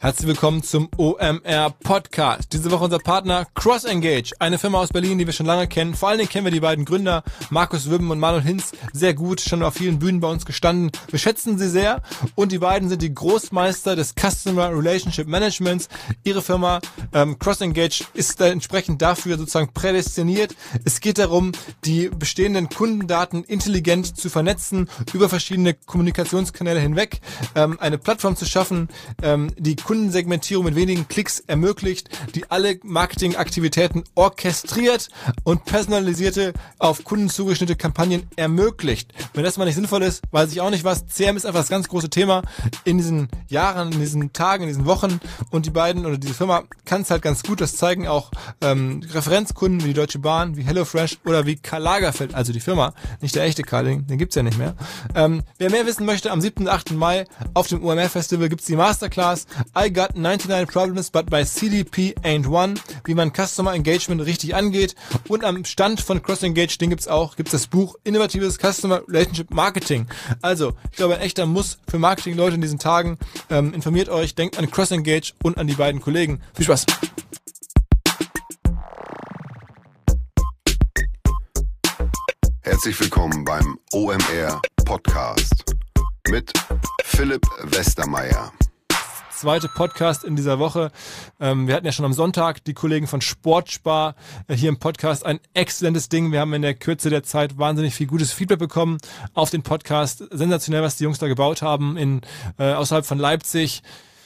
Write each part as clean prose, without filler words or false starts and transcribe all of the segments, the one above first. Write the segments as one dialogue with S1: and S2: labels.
S1: Herzlich willkommen zum OMR Podcast. Diese Woche unser Partner CrossEngage, eine Firma aus Berlin, die wir schon lange kennen. Vor allen Dingen kennen wir die beiden Gründer, Markus Wübben und Manuel Hinz, sehr gut, schon auf vielen Bühnen bei uns gestanden. Wir schätzen sie sehr und die beiden sind die Großmeister des Customer Relationship Managements. Ihre Firma CrossEngage ist da entsprechend dafür sozusagen prädestiniert. Es geht darum, die bestehenden Kundendaten intelligent zu vernetzen, über verschiedene Kommunikationskanäle hinweg, eine Plattform zu schaffen, die Kundensegmentierung mit wenigen Klicks ermöglicht, die alle Marketingaktivitäten orchestriert und personalisierte, auf Kunden zugeschnittene Kampagnen ermöglicht. Wenn das mal nicht sinnvoll ist, weiß ich auch nicht was. CRM ist einfach das ganz große Thema in diesen Jahren, in diesen Tagen, in diesen Wochen, und die beiden oder diese Firma kann es halt ganz gut. Das zeigen auch Referenzkunden wie die Deutsche Bahn, wie HelloFresh oder wie Karl Lagerfeld, also die Firma, nicht der echte Karl, den gibt's ja nicht mehr. Wer mehr wissen möchte, am 7. und 8. Mai auf dem OMR Festival gibt's die Masterclass I Got 99 Problems, but by CDP ain't one, wie man Customer Engagement richtig angeht. Und am Stand von CrossEngage, gibt's das Buch Innovatives Customer Relationship Marketing. Also, ich glaube, ein echter Muss für Marketingleute in diesen Tagen. Informiert euch, denkt an CrossEngage und an die beiden Kollegen. Viel Spaß!
S2: Herzlich willkommen beim OMR Podcast mit Philipp Westermeier.
S1: Zweite Podcast in dieser Woche. Wir hatten ja schon am Sonntag die Kollegen von Sportspar hier im Podcast. Ein exzellentes Ding. Wir haben in der Kürze der Zeit wahnsinnig viel gutes Feedback bekommen auf den Podcast. Sensationell, was die Jungs da gebaut haben außerhalb von Leipzig.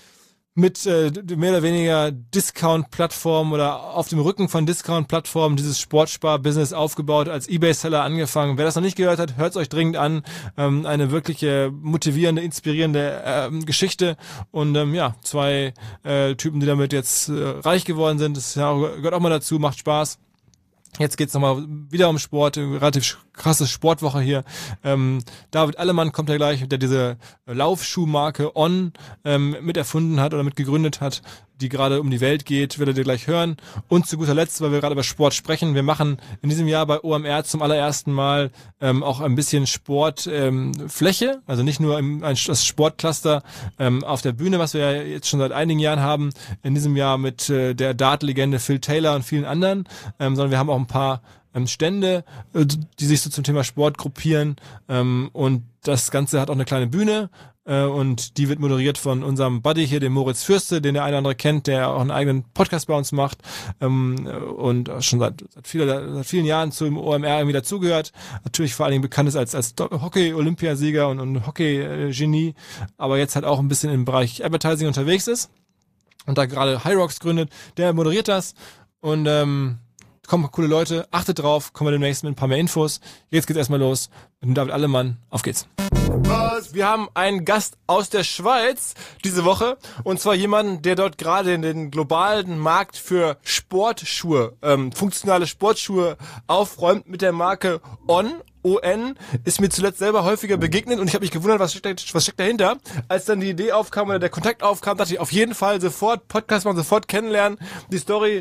S1: Mit mehr oder weniger Discount-Plattformen oder auf dem Rücken von Discount-Plattformen dieses Sportspar-Business aufgebaut, als eBay-Seller angefangen. Wer das noch nicht gehört hat, hört es euch dringend an. Eine wirkliche motivierende, inspirierende Geschichte. Und zwei Typen, die damit jetzt reich geworden sind. Das gehört auch mal dazu, macht Spaß. Jetzt geht's nochmal wieder um Sport, relativ krasse Sportwoche hier. David Allemann kommt ja gleich, der diese Laufschuhmarke On mit erfunden hat oder mit gegründet hat, die gerade um die Welt geht, werdet ihr gleich hören. Und zu guter Letzt, weil wir gerade über Sport sprechen, wir machen in diesem Jahr bei OMR zum allerersten Mal auch ein bisschen Sportfläche, also nicht nur das Sportcluster auf der Bühne, was wir ja jetzt schon seit einigen Jahren haben, in diesem Jahr mit der Dartlegende Phil Taylor und vielen anderen, sondern wir haben auch ein paar Stände, die sich so zum Thema Sport gruppieren, und das Ganze hat auch eine kleine Bühne, und die wird moderiert von unserem Buddy hier, dem Moritz Fürste, den der eine oder andere kennt, der auch einen eigenen Podcast bei uns macht, und schon seit vielen Jahren zum OMR irgendwie dazugehört. Natürlich vor allen Dingen bekannt ist als Hockey-Olympiasieger und Hockey-Genie, aber jetzt halt auch ein bisschen im Bereich Advertising unterwegs ist und da gerade HYROX gründet. Der moderiert das und kommen coole Leute, achtet drauf, kommen wir demnächst mit ein paar mehr Infos. Jetzt geht's erstmal los mit dem David Allemann. Auf geht's. Wir haben einen Gast aus der Schweiz diese Woche, und zwar jemanden, der dort gerade in den globalen Markt für Sportschuhe, funktionale Sportschuhe aufräumt mit der Marke On. ON ist mir zuletzt selber häufiger begegnet und ich habe mich gewundert, was steckt dahinter. Als dann die Idee aufkam oder der Kontakt aufkam, dachte ich auf jeden Fall sofort Podcast machen, sofort kennenlernen. Die Story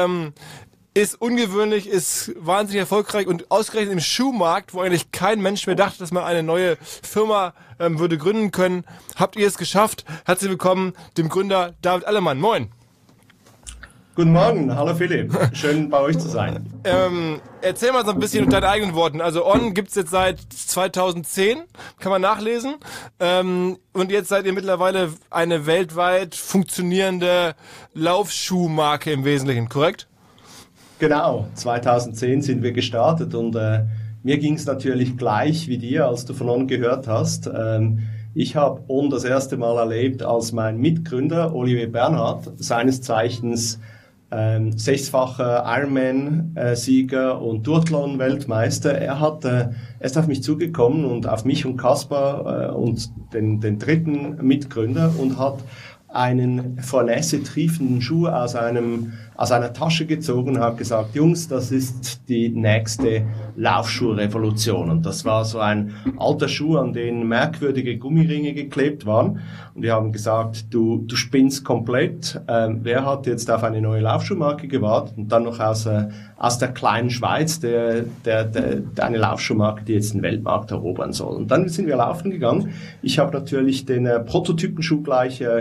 S1: ist ungewöhnlich, ist wahnsinnig erfolgreich und ausgerechnet im Schuhmarkt, wo eigentlich kein Mensch mehr dachte, dass man eine neue Firma würde gründen können, habt ihr es geschafft. Herzlich willkommen dem Gründer David Allemann. Moin.
S3: Guten Morgen, hallo Philipp. Schön bei euch zu sein.
S1: Erzähl mal so ein bisschen in deinen eigenen Worten. Also On gibt's jetzt seit 2010, kann man nachlesen. Und jetzt seid ihr mittlerweile eine weltweit funktionierende Laufschuhmarke im Wesentlichen, korrekt?
S3: Genau, 2010 sind wir gestartet und mir ging es natürlich gleich wie dir, als du von On gehört hast. Ich habe On das erste Mal erlebt, als mein Mitgründer Olivier Bernhard, seines Zeichens sechsfacher Ironman-Sieger und Duathlon-Weltmeister, er ist auf mich zugekommen und auf mich und Kaspar und den dritten Mitgründer und hat einen vor Nässe triefenden Schuh aus einer Tasche gezogen und hat gesagt, Jungs, das ist die nächste Laufschuhrevolution. Und das war so ein alter Schuh, an den merkwürdige Gummiringe geklebt waren. Und wir haben gesagt, du spinnst komplett. Wer hat jetzt auf eine neue Laufschuhmarke gewartet? Und dann noch aus der kleinen Schweiz, eine Laufschuhmarke, die jetzt den Weltmarkt erobern soll. Und dann sind wir laufen gegangen. Ich habe natürlich den Prototypenschuh gleich kaputt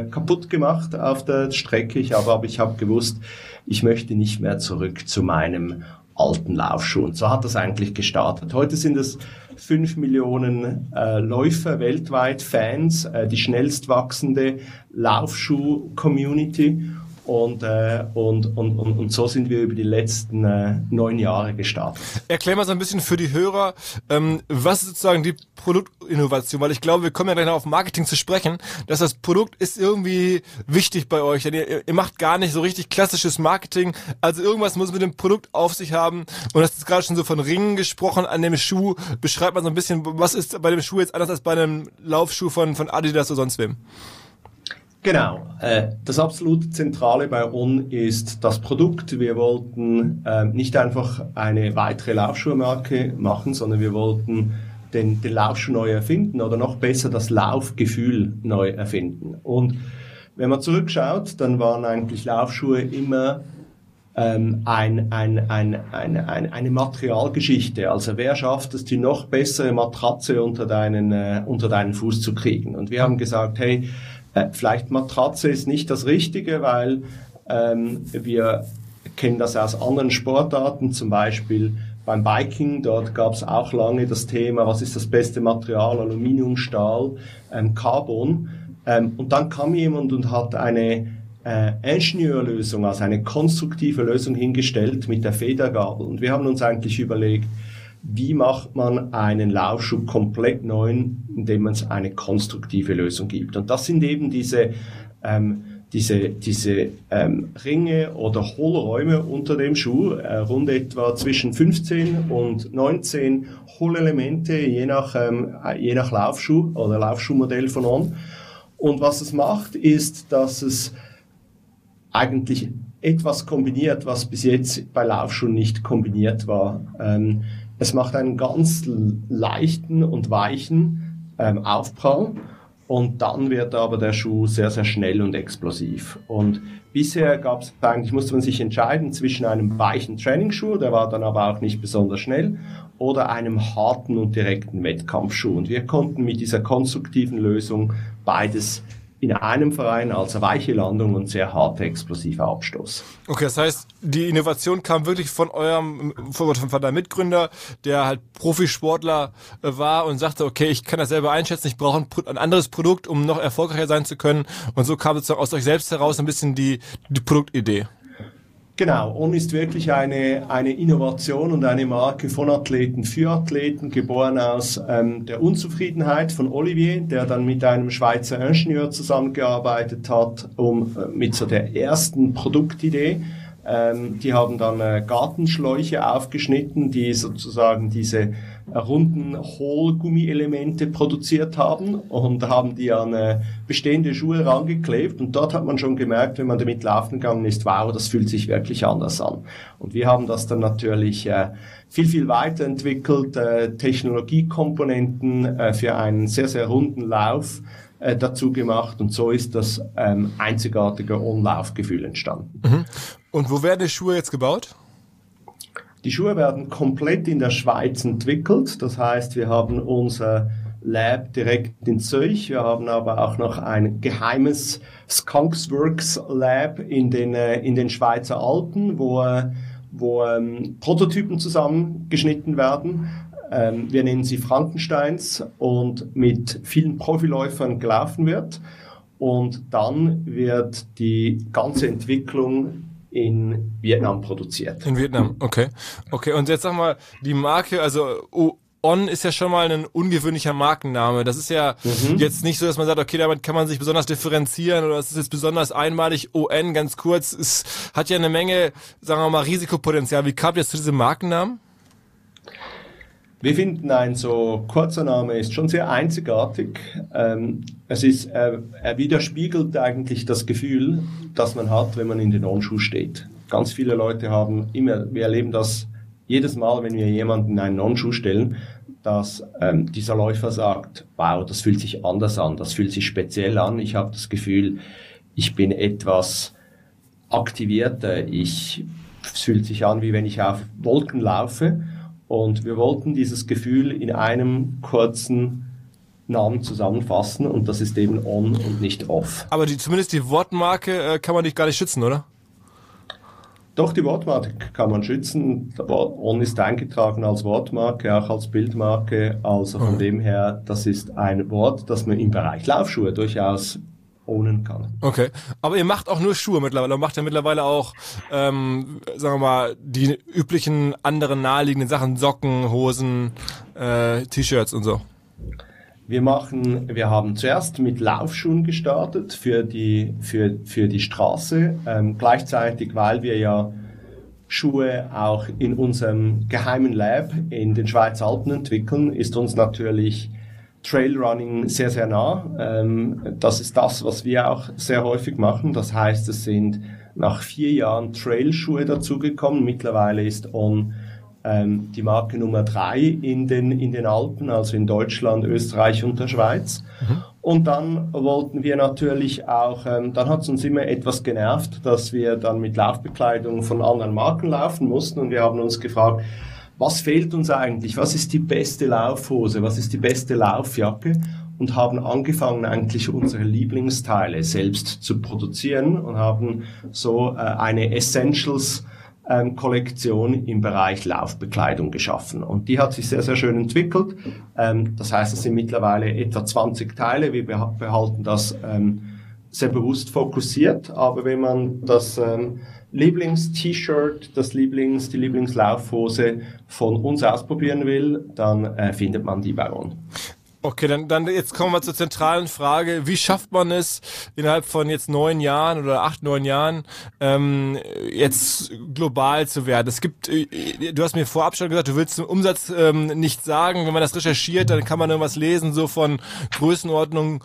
S3: kaputt gemacht auf der Strecke. Aber ich habe gewusst, ich möchte nicht mehr zurück zu meinem alten Laufschuh. Und so hat das eigentlich gestartet. Heute sind es 5 Millionen Läufer weltweit, Fans, die schnellst wachsende Laufschuh-Community. Und so sind wir über die letzten 9 Jahre gestartet.
S1: Erklär mal so ein bisschen für die Hörer, was ist sozusagen die Produktinnovation? Weil ich glaube, wir kommen ja gleich noch auf Marketing zu sprechen, dass das Produkt ist irgendwie wichtig bei euch. Denn ihr macht gar nicht so richtig klassisches Marketing. Also irgendwas muss mit dem Produkt auf sich haben. Und du hast gerade schon so von Ringen gesprochen an dem Schuh. Beschreib mal so ein bisschen, was ist bei dem Schuh jetzt anders als bei einem Laufschuh von Adidas oder sonst wem?
S3: Genau. Das absolut Zentrale bei On ist das Produkt. Wir wollten nicht einfach eine weitere Laufschuhmarke machen, sondern wir wollten den Laufschuh neu erfinden oder noch besser das Laufgefühl neu erfinden. Und wenn man zurückschaut, dann waren eigentlich Laufschuhe immer eine Materialgeschichte. Also wer schafft es, die noch bessere Matratze unter deinen Fuß zu kriegen? Und wir haben gesagt, hey, vielleicht Matratze ist nicht das Richtige, weil wir kennen das aus anderen Sportarten, zum Beispiel beim Biking. Dort gab es auch lange das Thema, was ist das beste Material, Aluminium, Stahl, Carbon. Und dann kam jemand und hat eine Ingenieurlösung, also eine konstruktive Lösung hingestellt mit der Federgabel. Und wir haben uns eigentlich überlegt, wie macht man einen Laufschuh komplett neu, indem man es eine konstruktive Lösung gibt. Und das sind eben diese Ringe oder Hohlräume unter dem Schuh, rund etwa zwischen 15 und 19 Hohlelemente, je nach Laufschuh oder Laufschuhmodell von On. Und was es macht, ist, dass es eigentlich etwas kombiniert, was bis jetzt bei Laufschuhen nicht kombiniert war. Es macht einen ganz leichten und weichen Aufprall und dann wird aber der Schuh sehr, sehr schnell und explosiv. Und bisher musste man sich entscheiden zwischen einem weichen Trainingsschuh, der war dann aber auch nicht besonders schnell, oder einem harten und direkten Wettkampfschuh. Und wir konnten mit dieser konstruktiven Lösung beides in einem Verein, also weiche Landung und sehr harter, explosiver Abstoß.
S1: Okay, das heißt, die Innovation kam wirklich von deinem Mitgründer, der halt Profisportler war und sagte, okay, ich kann das selber einschätzen, ich brauche ein anderes Produkt, um noch erfolgreicher sein zu können. Und so kam sozusagen aus euch selbst heraus ein bisschen die Produktidee.
S3: Genau, On ist wirklich eine Innovation und eine Marke von Athleten für Athleten, geboren aus der Unzufriedenheit von Olivier, der dann mit einem Schweizer Ingenieur zusammengearbeitet hat, mit so der ersten Produktidee. Die haben dann Gartenschläuche aufgeschnitten, die sozusagen diese runden Hohlgummielemente produziert haben und haben die an bestehende Schuhe rangeklebt. Und dort hat man schon gemerkt, wenn man damit laufen gegangen ist, wow, das fühlt sich wirklich anders an. Und wir haben das dann natürlich viel weiterentwickelt, Technologiekomponenten für einen sehr, sehr runden Lauf dazu gemacht. Und so ist das einzigartige On-Laufgefühl entstanden.
S1: Mhm. Und wo werden die Schuhe jetzt gebaut?
S3: Die Schuhe werden komplett in der Schweiz entwickelt. Das heißt, wir haben unser Lab direkt in Zürich. Wir haben aber auch noch ein geheimes Skunksworks Lab in den Schweizer Alpen, wo Prototypen zusammengeschnitten werden. Wir nennen sie Frankensteins und mit vielen Profiläufern gelaufen wird. Und dann wird die ganze Entwicklung in Vietnam produziert.
S1: In Vietnam, okay. Okay, und jetzt sag mal, die Marke, also On ist ja schon mal ein ungewöhnlicher Markenname. Das ist ja jetzt nicht so, dass man sagt, okay, damit kann man sich besonders differenzieren oder es ist jetzt besonders einmalig. On, ganz kurz, es hat ja eine Menge, sagen wir mal, Risikopotenzial. Wie kam jetzt zu diesem Markennamen?
S3: Wir finden, ein so kurzer Name ist schon sehr einzigartig. Er widerspiegelt eigentlich das Gefühl, das man hat, wenn man in den On-Schuh steht. Ganz viele Leute wir erleben das jedes Mal, wenn wir jemanden in einen On-Schuh stellen, dass dieser Läufer sagt, wow, das fühlt sich anders an, das fühlt sich speziell an. Ich habe das Gefühl, ich bin etwas aktivierter. Es fühlt sich an, wie wenn ich auf Wolken laufe. Und wir wollten dieses Gefühl in einem kurzen Namen zusammenfassen und das ist eben On und nicht Off.
S1: Aber zumindest die Wortmarke kann man dich gar nicht schützen, oder?
S3: Doch, die Wortmarke kann man schützen. On ist eingetragen als Wortmarke, auch als Bildmarke. Also von dem her, das ist ein Wort, das man im Bereich Laufschuhe durchaus ownen kann.
S1: Okay, aber ihr macht auch nur Schuhe mittlerweile. Ihr macht ja mittlerweile auch, sagen wir mal, die üblichen anderen naheliegenden Sachen, Socken, Hosen, T-Shirts und so.
S3: Wir haben zuerst mit Laufschuhen gestartet für die Straße. Gleichzeitig, weil wir ja Schuhe auch in unserem geheimen Lab in den Schweizer Alpen entwickeln, ist uns natürlich Trailrunning sehr, sehr nah. Das ist das, was wir auch sehr häufig machen. Das heißt, es sind nach 4 Jahren Trailschuhe dazugekommen. Mittlerweile ist On die Marke Nummer 3 in den Alpen, also in Deutschland, Österreich und der Schweiz. Und dann wollten wir natürlich auch, dann hat es uns immer etwas genervt, dass wir dann mit Laufbekleidung von anderen Marken laufen mussten und wir haben uns gefragt, was fehlt uns eigentlich? Was ist die beste Laufhose? Was ist die beste Laufjacke? Und haben angefangen, eigentlich unsere Lieblingsteile selbst zu produzieren und haben so eine Essentials Kollektion im Bereich Laufbekleidung geschaffen. Und die hat sich sehr, sehr schön entwickelt. Das heißt, es sind mittlerweile etwa 20 Teile. Wir behalten das sehr bewusst fokussiert. Aber wenn man das Lieblings-T-Shirt, die Lieblingslaufhose von uns ausprobieren will, dann findet man die bei uns.
S1: Okay, dann jetzt kommen wir zur zentralen Frage. Wie schafft man es innerhalb von jetzt 9 Jahren oder 8, 9 Jahren jetzt global zu werden? Es gibt, du hast mir vorab schon gesagt, du willst den Umsatz nicht sagen. Wenn man das recherchiert, dann kann man irgendwas lesen, so von Größenordnung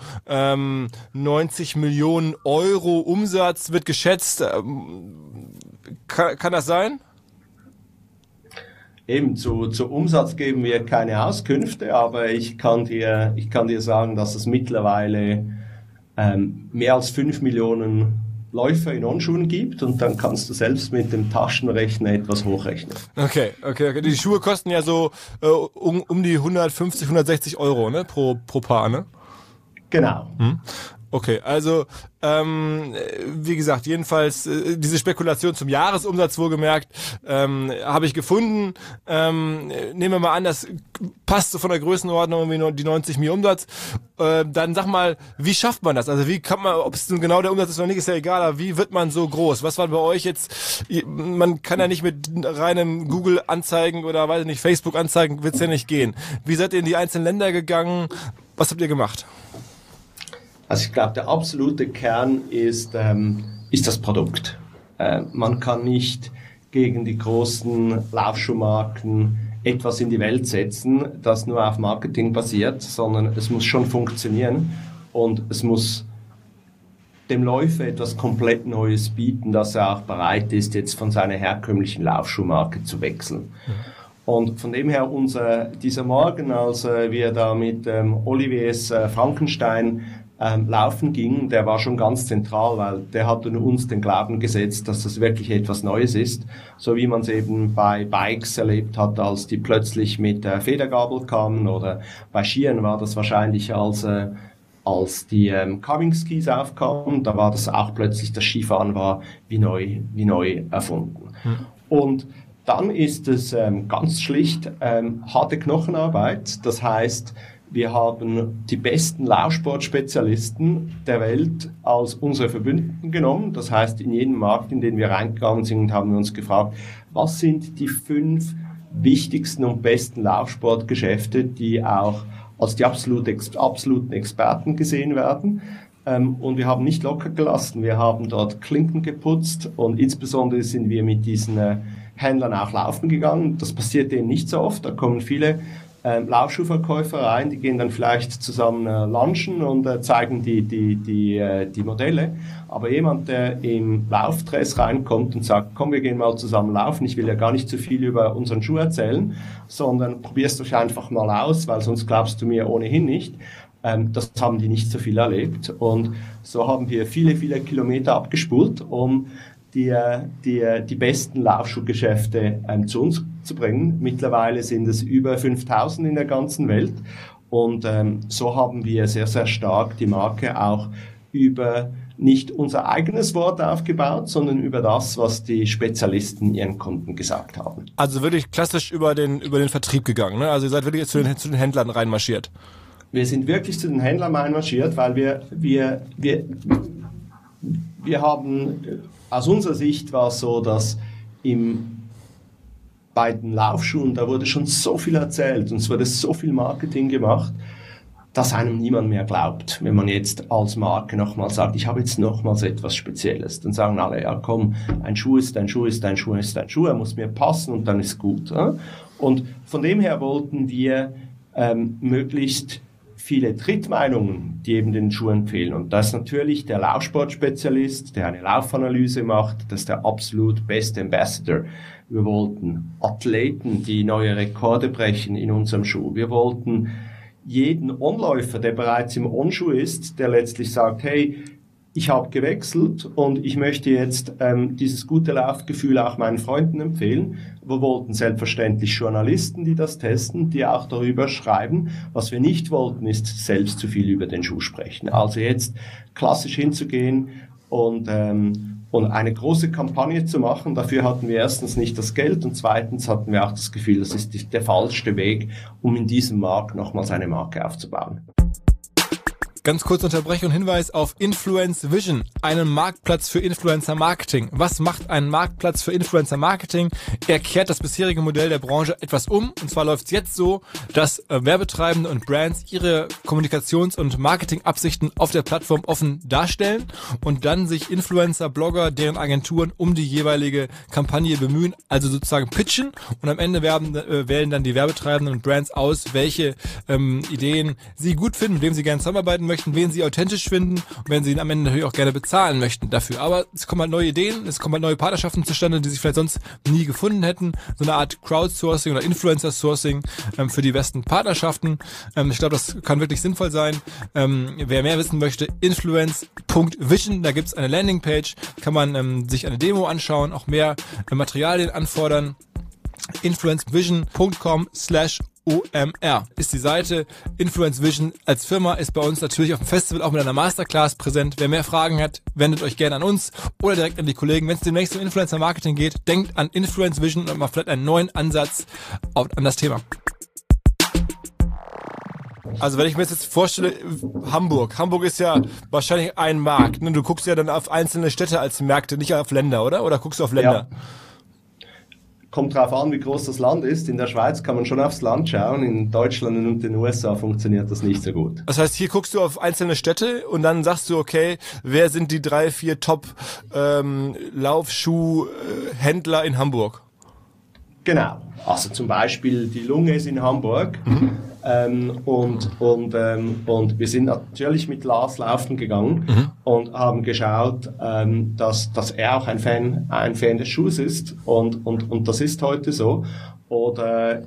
S1: 90 Millionen Euro Umsatz wird geschätzt. Kann das sein?
S3: Eben, zu Umsatz geben wir keine Auskünfte, aber ich kann dir sagen, dass es mittlerweile mehr als 5 Millionen Läufer in On-Schuhen gibt und dann kannst du selbst mit dem Taschenrechner etwas hochrechnen.
S1: Okay. Die Schuhe kosten ja so um die 150, 160 Euro, ne, pro Paar, ne?
S3: Genau.
S1: Okay, also wie gesagt, jedenfalls diese Spekulation zum Jahresumsatz wohlgemerkt habe ich gefunden. Nehmen wir mal an, das passt so von der Größenordnung wie die 90 Millionen Umsatz. Dann sag mal, wie schafft man das? Also wie kann man, ob es nun genau der Umsatz ist oder nicht, ist ja egal, aber wie wird man so groß? Was war bei euch jetzt, man kann ja nicht mit reinem Google-Anzeigen oder weiß ich nicht, Facebook-Anzeigen, wird's ja nicht gehen. Wie seid ihr in die einzelnen Länder gegangen? Was habt ihr gemacht?
S3: Also ich glaube, der absolute Kern ist das Produkt. Man kann nicht gegen die großen Laufschuhmarken etwas in die Welt setzen, das nur auf Marketing basiert, sondern es muss schon funktionieren und es muss dem Läufer etwas komplett Neues bieten, dass er auch bereit ist, jetzt von seiner herkömmlichen Laufschuhmarke zu wechseln. Und von dem her dieser Morgen, als wir da mit Oliviers Frankenstein laufen ging, der war schon ganz zentral, weil der hat uns den Glauben gesetzt, dass das wirklich etwas Neues ist, so wie man es eben bei Bikes erlebt hat, als die plötzlich mit der Federgabel kamen, oder bei Skiern war das wahrscheinlich als die Carving Skis aufkamen, da war das auch plötzlich, das Skifahren war wie neu erfunden. Und dann ist es ganz schlicht harte Knochenarbeit, das heißt, wir haben die besten Laufsportspezialisten der Welt als unsere Verbündeten genommen. Das heißt, in jedem Markt, in den wir reingegangen sind, haben wir uns gefragt, was sind die 5 wichtigsten und besten Laufsportgeschäfte, die auch als die absoluten Experten gesehen werden. Und wir haben nicht locker gelassen. Wir haben dort Klinken geputzt und insbesondere sind wir mit diesen Händlern auch laufen gegangen. Das passiert denen nicht so oft. Da kommen viele Laufschuhverkäufer rein, die gehen dann vielleicht zusammen lunchen und zeigen die Modelle. Aber jemand, der im Laufdress reinkommt und sagt, komm, wir gehen mal zusammen laufen, ich will ja gar nicht zu viel über unseren Schuh erzählen, sondern probierst du einfach mal aus, weil sonst glaubst du mir ohnehin nicht. Das haben die nicht so viel erlebt. Und so haben wir viele, viele Kilometer abgespult, um die besten Laufschuhgeschäfte zu uns zu bringen. Mittlerweile sind es über 5000 in der ganzen Welt Und so haben wir sehr, sehr stark die Marke auch über nicht unser eigenes Wort aufgebaut, sondern über das, was die Spezialisten ihren Kunden gesagt haben.
S1: Also wirklich klassisch über den Vertrieb gegangen, ne? Also ihr seid wirklich zu den Händlern reinmarschiert.
S3: Wir sind wirklich zu den Händlern reinmarschiert, weil wir haben, aus unserer Sicht war es so, dass bei den Laufschuhen, da wurde schon so viel erzählt und es wurde so viel Marketing gemacht, dass einem niemand mehr glaubt, wenn man jetzt als Marke nochmal sagt, ich habe jetzt nochmals etwas Spezielles. Dann sagen alle, ja komm, ein Schuh ist ein Schuh, ist ein Schuh, ist ein Schuh, er muss mir passen und dann ist gut. Ja? Und von dem her wollten wir möglichst viele Drittmeinungen, die eben den Schuh empfehlen. Und das ist natürlich der Laufsportspezialist, der eine Laufanalyse macht, das ist der absolut beste Ambassador. Wir wollten Athleten, die neue Rekorde brechen in unserem Schuh. Wir wollten jeden Onläufer, der bereits im On-Schuh ist, der letztlich sagt, hey, ich habe gewechselt und ich möchte jetzt dieses gute Laufgefühl auch meinen Freunden empfehlen. Wir wollten selbstverständlich Journalisten, die das testen, die auch darüber schreiben. Was wir nicht wollten, ist selbst zu viel über den Schuh sprechen. Also jetzt klassisch hinzugehen und eine große Kampagne zu machen. Dafür hatten wir erstens nicht das Geld und zweitens hatten wir auch das Gefühl, das ist der falschste Weg, um in diesem Markt nochmals eine Marke aufzubauen.
S1: Ganz kurz Unterbrechung und Hinweis auf Influence Vision, einen Marktplatz für Influencer Marketing. Was macht ein Marktplatz für Influencer Marketing? Er kehrt das bisherige Modell der Branche etwas um. Und zwar läuft es jetzt so, dass Werbetreibende und Brands ihre Kommunikations- und Marketingabsichten auf der Plattform offen darstellen und dann sich Influencer, Blogger, deren Agenturen um die jeweilige Kampagne bemühen, also sozusagen pitchen. Und am Ende wählen dann die Werbetreibenden und Brands aus, welche Ideen sie gut finden, mit wem sie gerne zusammenarbeiten möchten, wen sie authentisch finden und wenn sie ihn am Ende natürlich auch gerne bezahlen möchten dafür. Aber es kommen halt neue Ideen, es kommen halt neue Partnerschaften zustande, die sich vielleicht sonst nie gefunden hätten. So eine Art Crowdsourcing oder Influencer-Sourcing für die besten Partnerschaften. Ich glaube, das kann wirklich sinnvoll sein. Wer mehr wissen möchte, influence.vision, da gibt es eine Landingpage, kann man sich eine Demo anschauen, auch mehr Materialien anfordern. influencevision.com/OMR ist die Seite. Influence Vision als Firma ist bei uns natürlich auf dem Festival auch mit einer Masterclass präsent. Wer mehr Fragen hat, wendet euch gerne an uns oder direkt an die Kollegen. Wenn es demnächst um Influencer Marketing geht, denkt an Influence Vision und macht vielleicht einen neuen Ansatz an das Thema. Also wenn ich mir jetzt vorstelle, Hamburg ist ja wahrscheinlich ein Markt. Ne? Du guckst ja dann auf einzelne Städte als Märkte, nicht auf Länder, oder? Oder guckst du auf Länder?
S3: Ja. Kommt drauf an, wie groß das Land ist. In der Schweiz kann man schon aufs Land schauen. In Deutschland und den USA funktioniert das nicht so gut.
S1: Das heißt, hier guckst du auf einzelne Städte und dann sagst du, okay, wer sind die 3, 4 Top Laufschuhhändler in Hamburg?
S3: Genau. Also zum Beispiel die Lunge ist in Hamburg. Und wir sind natürlich mit Lars laufen gegangen und haben geschaut, dass er auch ein Fan des Schuhs ist und das ist heute so. Oder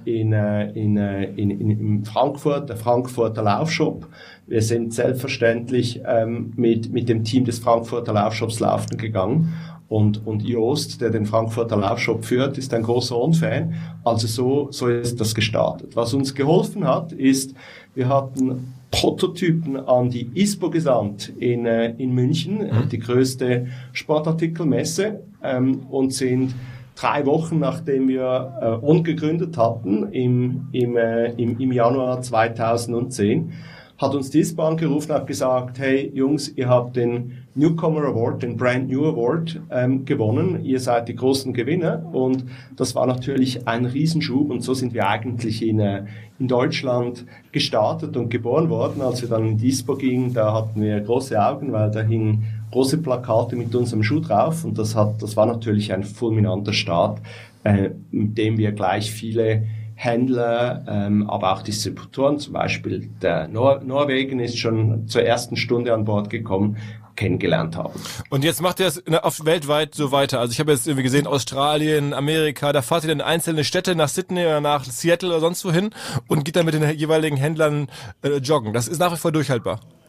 S3: in Frankfurt, der Frankfurter Laufshop. Wir sind selbstverständlich mit dem Team des Frankfurter Laufshops laufen gegangen. Und Jost, der den Frankfurter Laufshop führt, ist ein großer On-Fan. Also so ist das gestartet. Was uns geholfen hat, ist, wir hatten Prototypen an die ISPO gesandt in München, die größte Sportartikelmesse, und sind 3 Wochen, nachdem wir On gegründet hatten, im Januar 2010, hat uns die ISPO angerufen und hat gesagt, hey Jungs, ihr habt den Newcomer Award, den Brand New Award gewonnen. Ihr seid die großen Gewinner und das war natürlich ein Riesenschub und so sind wir eigentlich in Deutschland gestartet und geboren worden. Als wir dann in die ISPO gingen, da hatten wir große Augen, weil da hingen große Plakate mit unserem Schuh drauf und das war natürlich ein fulminanter Start, mit dem wir gleich viele Händler, aber auch Distributoren, zum Beispiel der Norwegen ist schon zur ersten Stunde an Bord gekommen, kennengelernt haben.
S1: Und jetzt macht ihr das weltweit so weiter. Also ich habe jetzt irgendwie gesehen, Australien, Amerika, da fahrt ihr dann in einzelne Städte nach Sydney oder nach Seattle oder sonst wohin und geht dann mit den jeweiligen Händlern joggen. Das ist nach wie vor durchhaltbar.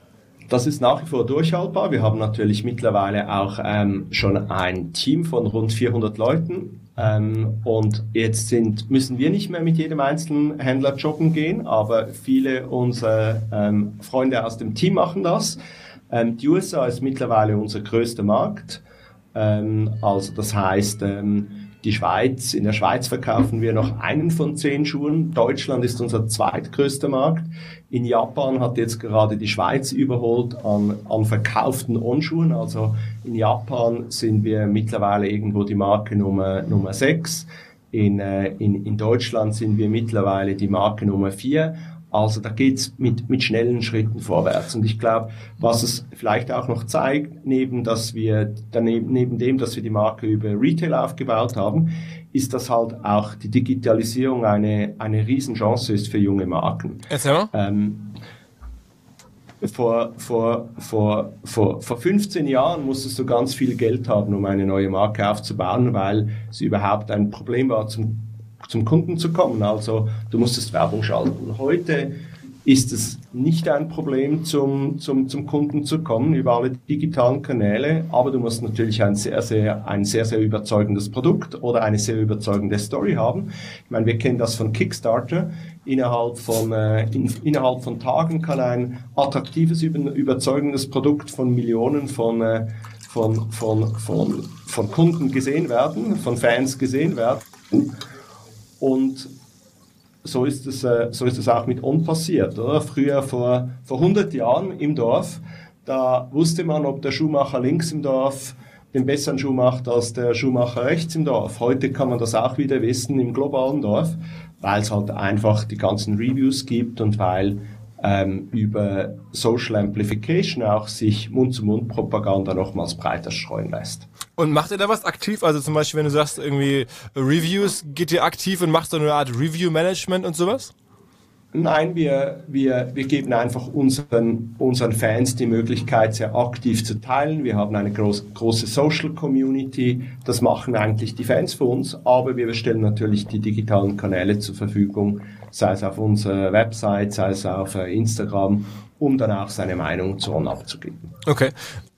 S3: Das ist nach wie vor durchhaltbar. Wir haben natürlich mittlerweile auch schon ein Team von rund 400 Leuten. Und jetzt müssen wir nicht mehr mit jedem einzelnen Händler joggen gehen, aber viele unserer Freunde aus dem Team machen das. Die USA ist mittlerweile unser größter Markt. Also das heißt, in der Schweiz verkaufen wir noch einen von 10 Schuhen. Deutschland ist unser zweitgrößter Markt. In Japan hat jetzt gerade die Schweiz überholt an verkauften On-Schuhen. Also in Japan sind wir mittlerweile irgendwo die Marke Nummer 6. In Deutschland sind wir mittlerweile die Marke Nummer 4. Also da geht's mit schnellen Schritten vorwärts. Und ich glaube, was es vielleicht auch noch zeigt, neben dem, dass wir die Marke über Retail aufgebaut haben, ist, dass halt auch die Digitalisierung eine Riesenchance ist für junge Marken.
S1: Erzähl mal.
S3: Vor 15 Jahren musstest du ganz viel Geld haben, um eine neue Marke aufzubauen, weil es überhaupt ein Problem war, zum Kunden zu kommen. Also du musstest Werbung schalten. Heute ist es nicht ein Problem, zum Kunden zu kommen über alle digitalen Kanäle, aber du musst natürlich ein sehr, sehr überzeugendes Produkt oder eine sehr überzeugende Story haben. Ich meine, wir kennen das von Kickstarter. Innerhalb von Tagen kann ein attraktives, überzeugendes Produkt von Millionen von Kunden gesehen werden, von Fans gesehen werden. Und so ist es auch mit On passiert, oder? Früher vor 100 Jahren im Dorf, da wusste man, ob der Schuhmacher links im Dorf den besseren Schuh macht als der Schuhmacher rechts im Dorf. Heute kann man das auch wieder wissen im globalen Dorf, weil es halt einfach die ganzen Reviews gibt und weil über Social Amplification auch sich Mund-zu-Mund-Propaganda nochmals breiter streuen lässt.
S1: Und macht ihr da was aktiv? Also zum Beispiel, wenn du sagst, irgendwie Reviews, geht ihr aktiv und macht so eine Art Review-Management und sowas?
S3: Nein, wir geben einfach unseren Fans die Möglichkeit, sehr aktiv zu teilen. Wir haben eine große Social-Community. Das machen eigentlich die Fans für uns. Aber wir stellen natürlich die digitalen Kanäle zur Verfügung, sei es auf unserer Website, sei es auf Instagram, um dann auch seine Meinung zu On abzugeben.
S1: Okay.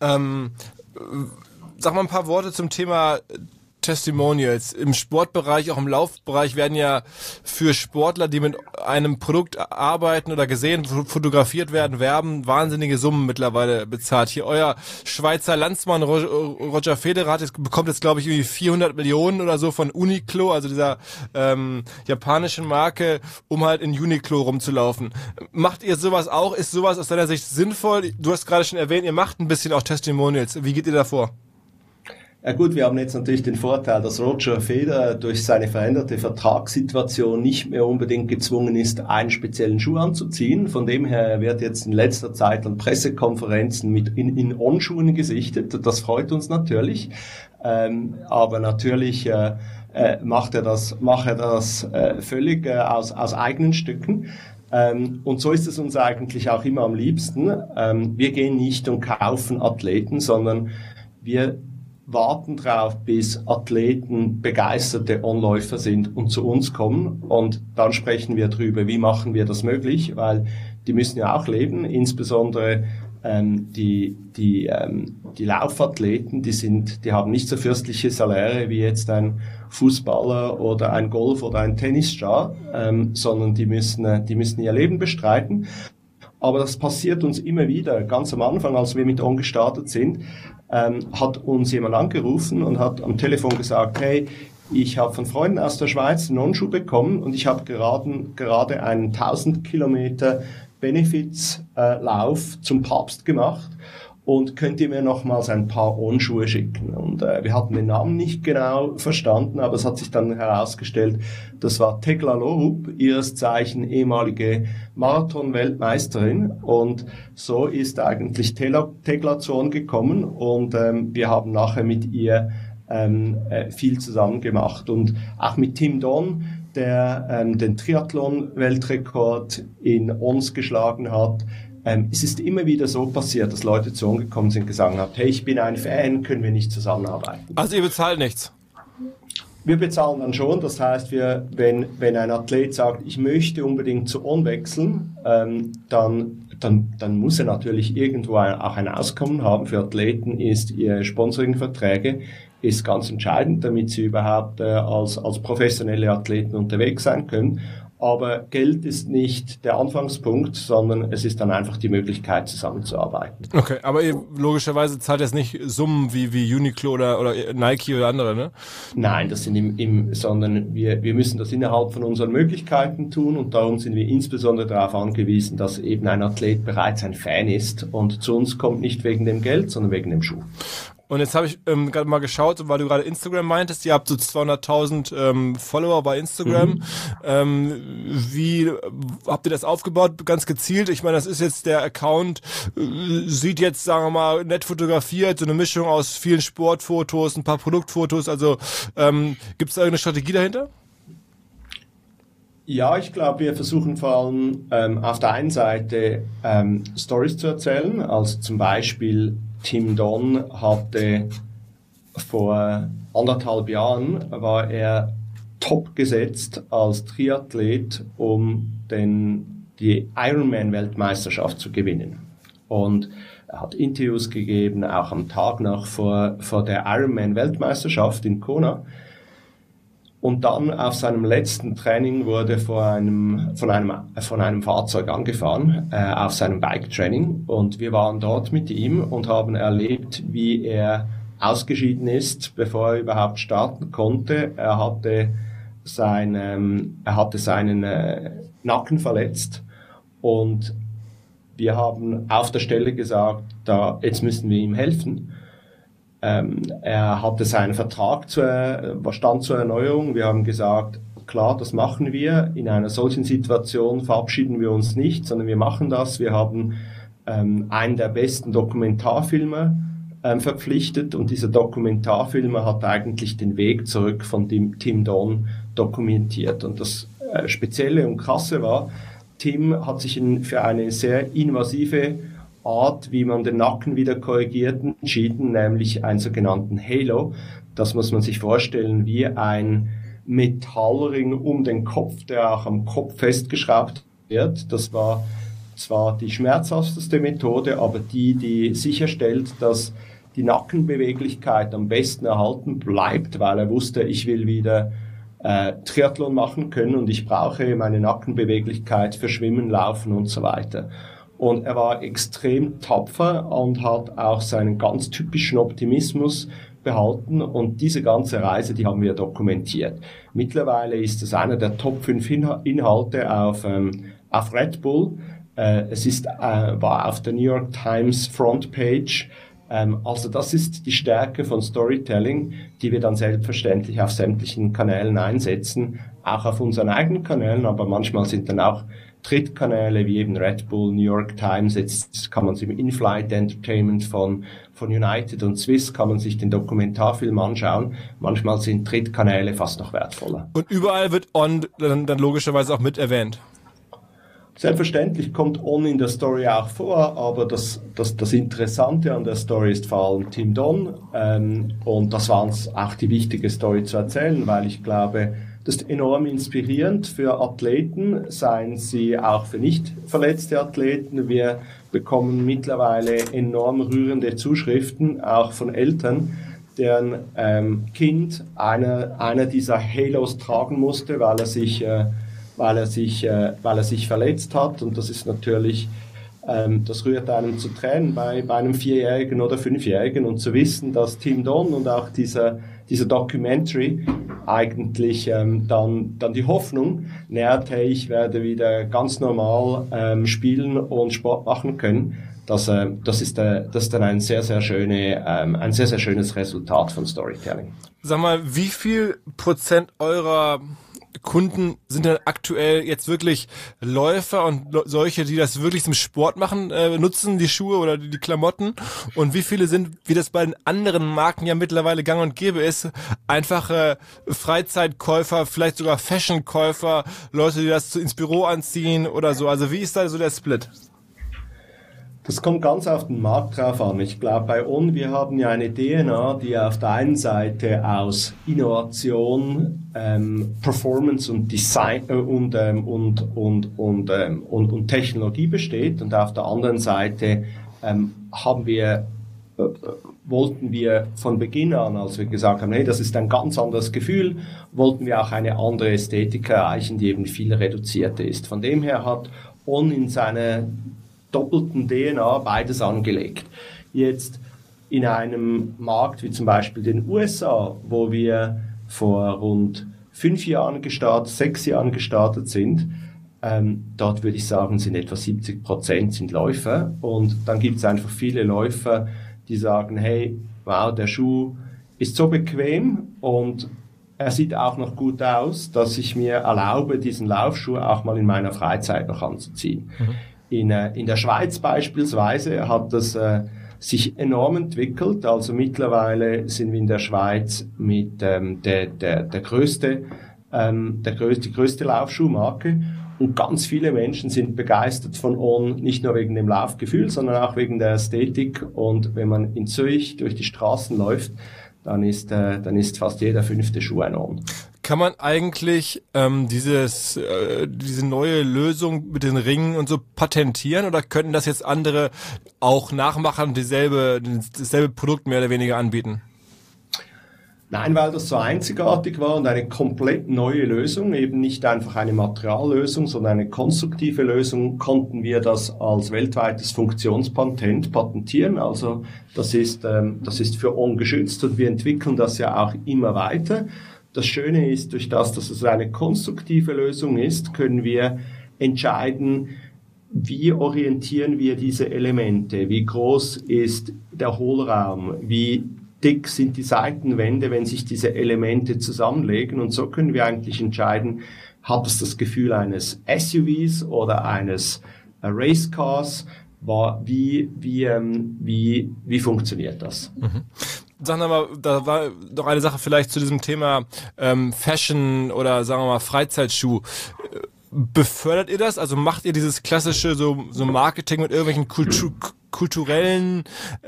S1: Sag mal ein paar Worte zum Thema Testimonials. Im Sportbereich, auch im Laufbereich werden ja für Sportler, die mit einem Produkt arbeiten oder gesehen, fotografiert werden, werben, wahnsinnige Summen mittlerweile bezahlt. Hier euer Schweizer Landsmann Roger Federer bekommt jetzt, glaube ich, irgendwie 400 Millionen oder so von Uniqlo, also dieser japanischen Marke, um halt in Uniqlo rumzulaufen. Macht ihr sowas auch? Ist sowas aus deiner Sicht sinnvoll? Du hast gerade schon erwähnt, ihr macht ein bisschen auch Testimonials. Wie geht ihr da vor?
S3: Ja gut, wir haben jetzt natürlich den Vorteil, dass Roger Federer durch seine veränderte Vertragssituation nicht mehr unbedingt gezwungen ist, einen speziellen Schuh anzuziehen. Von dem her wird jetzt in letzter Zeit an Pressekonferenzen in On-Schuhen gesichtet. Das freut uns natürlich. Aber natürlich macht er das völlig aus eigenen Stücken. Und so ist es uns eigentlich auch immer am liebsten. Wir gehen nicht und kaufen Athleten, sondern wir warten drauf, bis Athleten begeisterte On-Läufer sind und zu uns kommen. Und dann sprechen wir drüber, wie machen wir das möglich, weil die müssen ja auch leben, insbesondere die Laufathleten, die haben nicht so fürstliche Saläre wie jetzt ein Fußballer oder ein Golf- oder ein Tennisstar, sondern die müssen ihr Leben bestreiten. Aber das passiert uns immer wieder. Ganz am Anfang, als wir mit On gestartet sind, hat uns jemand angerufen und hat am Telefon gesagt, hey, ich habe von Freunden aus der Schweiz einen On-Schuh bekommen und ich habe gerade einen 1000 Kilometer Benefits-Lauf zum Papst gemacht und könnt ihr mir nochmals ein paar On-Schuhe schicken? Und wir hatten den Namen nicht genau verstanden, aber es hat sich dann herausgestellt, das war Tegla Lorup, ihres Zeichen ehemalige Marathon-Weltmeisterin. Und so ist eigentlich Tegla zu On gekommen und wir haben nachher mit ihr viel zusammen gemacht. Und auch mit Tim Don, der den Triathlon-Weltrekord in Ons geschlagen hat. Es ist immer wieder so passiert, dass Leute zu uns gekommen sind und gesagt haben, hey, ich bin ein Fan, können wir nicht zusammenarbeiten?
S1: Also ihr bezahlt nichts?
S3: Wir bezahlen dann schon, das heißt, wenn ein Athlet sagt, ich möchte unbedingt zu On wechseln, dann dann muss er natürlich irgendwo auch ein Auskommen haben. Für Athleten ist ihre Sponsoringverträge ist ganz entscheidend, damit sie überhaupt als professionelle Athleten unterwegs sein können. Aber Geld ist nicht der Anfangspunkt, sondern es ist dann einfach die Möglichkeit, zusammenzuarbeiten.
S1: Okay, aber ihr logischerweise zahlt jetzt nicht Summen wie Uniqlo oder Nike oder andere, ne?
S3: Nein, das sind sondern wir müssen das innerhalb von unseren Möglichkeiten tun und darum sind wir insbesondere darauf angewiesen, dass eben ein Athlet bereits ein Fan ist und zu uns kommt nicht wegen dem Geld, sondern wegen dem Schuh.
S1: Und jetzt habe ich gerade mal geschaut, weil du gerade Instagram meintest, ihr habt so 200.000 Follower bei Instagram. Wie habt ihr das aufgebaut? Ganz gezielt. Ich meine, das ist jetzt der Account, sieht jetzt, sagen wir mal, nett fotografiert, so eine Mischung aus vielen Sportfotos, ein paar Produktfotos. Also gibt es da irgendeine Strategie dahinter?
S3: Ja, ich glaube, wir versuchen vor allem auf der einen Seite Stories zu erzählen, also zum Beispiel Tim Don hatte vor 1,5 Jahren war er top gesetzt als Triathlet, um die Ironman-Weltmeisterschaft zu gewinnen. Und er hat Interviews gegeben, auch am Tag noch vor der Ironman-Weltmeisterschaft in Kona. Und dann auf seinem letzten Training wurde von einem Fahrzeug angefahren, auf seinem Bike-Training. Und wir waren dort mit ihm und haben erlebt, wie er ausgeschieden ist, bevor er überhaupt starten konnte. Er hatte seinen Nacken verletzt und wir haben auf der Stelle gesagt, jetzt müssen wir ihm helfen. Er hatte seinen Vertrag stand zur Erneuerung. Wir haben gesagt, klar, das machen wir. In einer solchen Situation verabschieden wir uns nicht, sondern wir machen das. Wir haben einen der besten Dokumentarfilmer verpflichtet und dieser Dokumentarfilmer hat eigentlich den Weg zurück von Tim Don dokumentiert. Und das Spezielle und Krasse war, Tim hat sich für eine sehr invasive Art, wie man den Nacken wieder korrigiert, entschieden, nämlich einen sogenannten Halo. Das muss man sich vorstellen wie ein Metallring um den Kopf, der auch am Kopf festgeschraubt wird. Das war zwar die schmerzhafteste Methode, aber die sicherstellt, dass die Nackenbeweglichkeit am besten erhalten bleibt, weil er wusste, ich will wieder Triathlon machen können und ich brauche meine Nackenbeweglichkeit für Schwimmen, Laufen und so weiter. Und er war extrem tapfer und hat auch seinen ganz typischen Optimismus behalten. Und diese ganze Reise, die haben wir dokumentiert. Mittlerweile ist es einer der Top 5 Inhalte auf Red Bull. Es war auf der New York Times Frontpage. Also das ist die Stärke von Storytelling, die wir dann selbstverständlich auf sämtlichen Kanälen einsetzen. Auch auf unseren eigenen Kanälen, aber manchmal sind dann auch Drittkanäle wie eben Red Bull, New York Times, jetzt kann man sich im In-Flight Entertainment von United und Swiss kann man sich den Dokumentarfilm anschauen. Manchmal sind Drittkanäle fast noch wertvoller.
S1: Und überall wird On dann logischerweise auch mit erwähnt.
S3: Selbstverständlich kommt On in der Story auch vor, aber das Interessante an der Story ist vor allem Tim Don und das war uns auch die wichtige Story zu erzählen, weil ich glaube, das ist enorm inspirierend für Athleten, seien sie auch für nicht verletzte Athleten. Wir bekommen mittlerweile enorm rührende Zuschriften, auch von Eltern, deren Kind einer dieser Halos tragen musste, weil er sich verletzt hat. Und das ist natürlich, das rührt einem zu Tränen bei einem 4-Jährigen oder 5-Jährigen. Und zu wissen, dass Tim Don und auch dieser Documentary eigentlich dann die Hoffnung nährt, hey, ich werde wieder ganz normal spielen und Sport machen können. Das ist dann ein sehr, sehr schönes Resultat von Storytelling.
S1: Sag mal, wie viel Prozent eurer Kunden sind denn aktuell jetzt wirklich Läufer und solche, die das wirklich zum Sport machen, nutzen, die Schuhe oder die Klamotten? Und wie viele sind, wie das bei den anderen Marken ja mittlerweile gang und gäbe ist, einfache Freizeitkäufer, vielleicht sogar Fashionkäufer, Leute, die das ins Büro anziehen oder so? Also wie ist da so der Split?
S3: Das kommt ganz auf den Markt drauf an. Ich glaube, bei On, wir haben ja eine DNA, die auf der einen Seite aus Innovation, Performance und Design und Technologie besteht, und auf der anderen Seite wollten wir von Beginn an, als wir gesagt haben, hey, das ist ein ganz anderes Gefühl, wollten wir auch eine andere Ästhetik erreichen, die eben viel reduzierter ist. Von dem her hat On in seiner doppelten DNA beides angelegt. Jetzt in einem Markt wie zum Beispiel den USA, wo wir vor rund 6 Jahren gestartet sind, dort würde ich sagen, sind etwa 70% sind Läufer, und dann gibt es einfach viele Läufer, die sagen, hey, wow, der Schuh ist so bequem und er sieht auch noch gut aus, dass ich mir erlaube, diesen Laufschuh auch mal in meiner Freizeit noch anzuziehen. Mhm. In der Schweiz beispielsweise hat das sich enorm entwickelt. Also mittlerweile sind wir in der Schweiz mit die größte Laufschuhmarke. Und ganz viele Menschen sind begeistert von On, nicht nur wegen dem Laufgefühl, sondern auch wegen der Ästhetik. Und wenn man in Zürich durch die Straßen läuft, dann ist fast jeder 5. Schuh ein On.
S1: Kann man eigentlich diese neue Lösung mit den Ringen und so patentieren, oder könnten das jetzt andere auch nachmachen und dasselbe Produkt mehr oder weniger anbieten?
S3: Nein, weil das so einzigartig war und eine komplett neue Lösung, eben nicht einfach eine Materiallösung, sondern eine konstruktive Lösung, konnten wir das als weltweites Funktionspatent patentieren. Also das ist für On geschützt, und wir entwickeln das ja auch immer weiter. Das Schöne ist, durch das, dass es eine konstruktive Lösung ist, können wir entscheiden, wie orientieren wir diese Elemente, wie groß ist der Hohlraum, wie dick sind die Seitenwände, wenn sich diese Elemente zusammenlegen, und so können wir eigentlich entscheiden, hat es das Gefühl eines SUVs oder eines Racecars, wie funktioniert das?
S1: Mhm. Sagen wir mal, da war noch eine Sache vielleicht zu diesem Thema Fashion oder sagen wir mal Freizeitschuh. Befördert ihr das? Also macht ihr dieses klassische so Marketing mit irgendwelchen kulturellen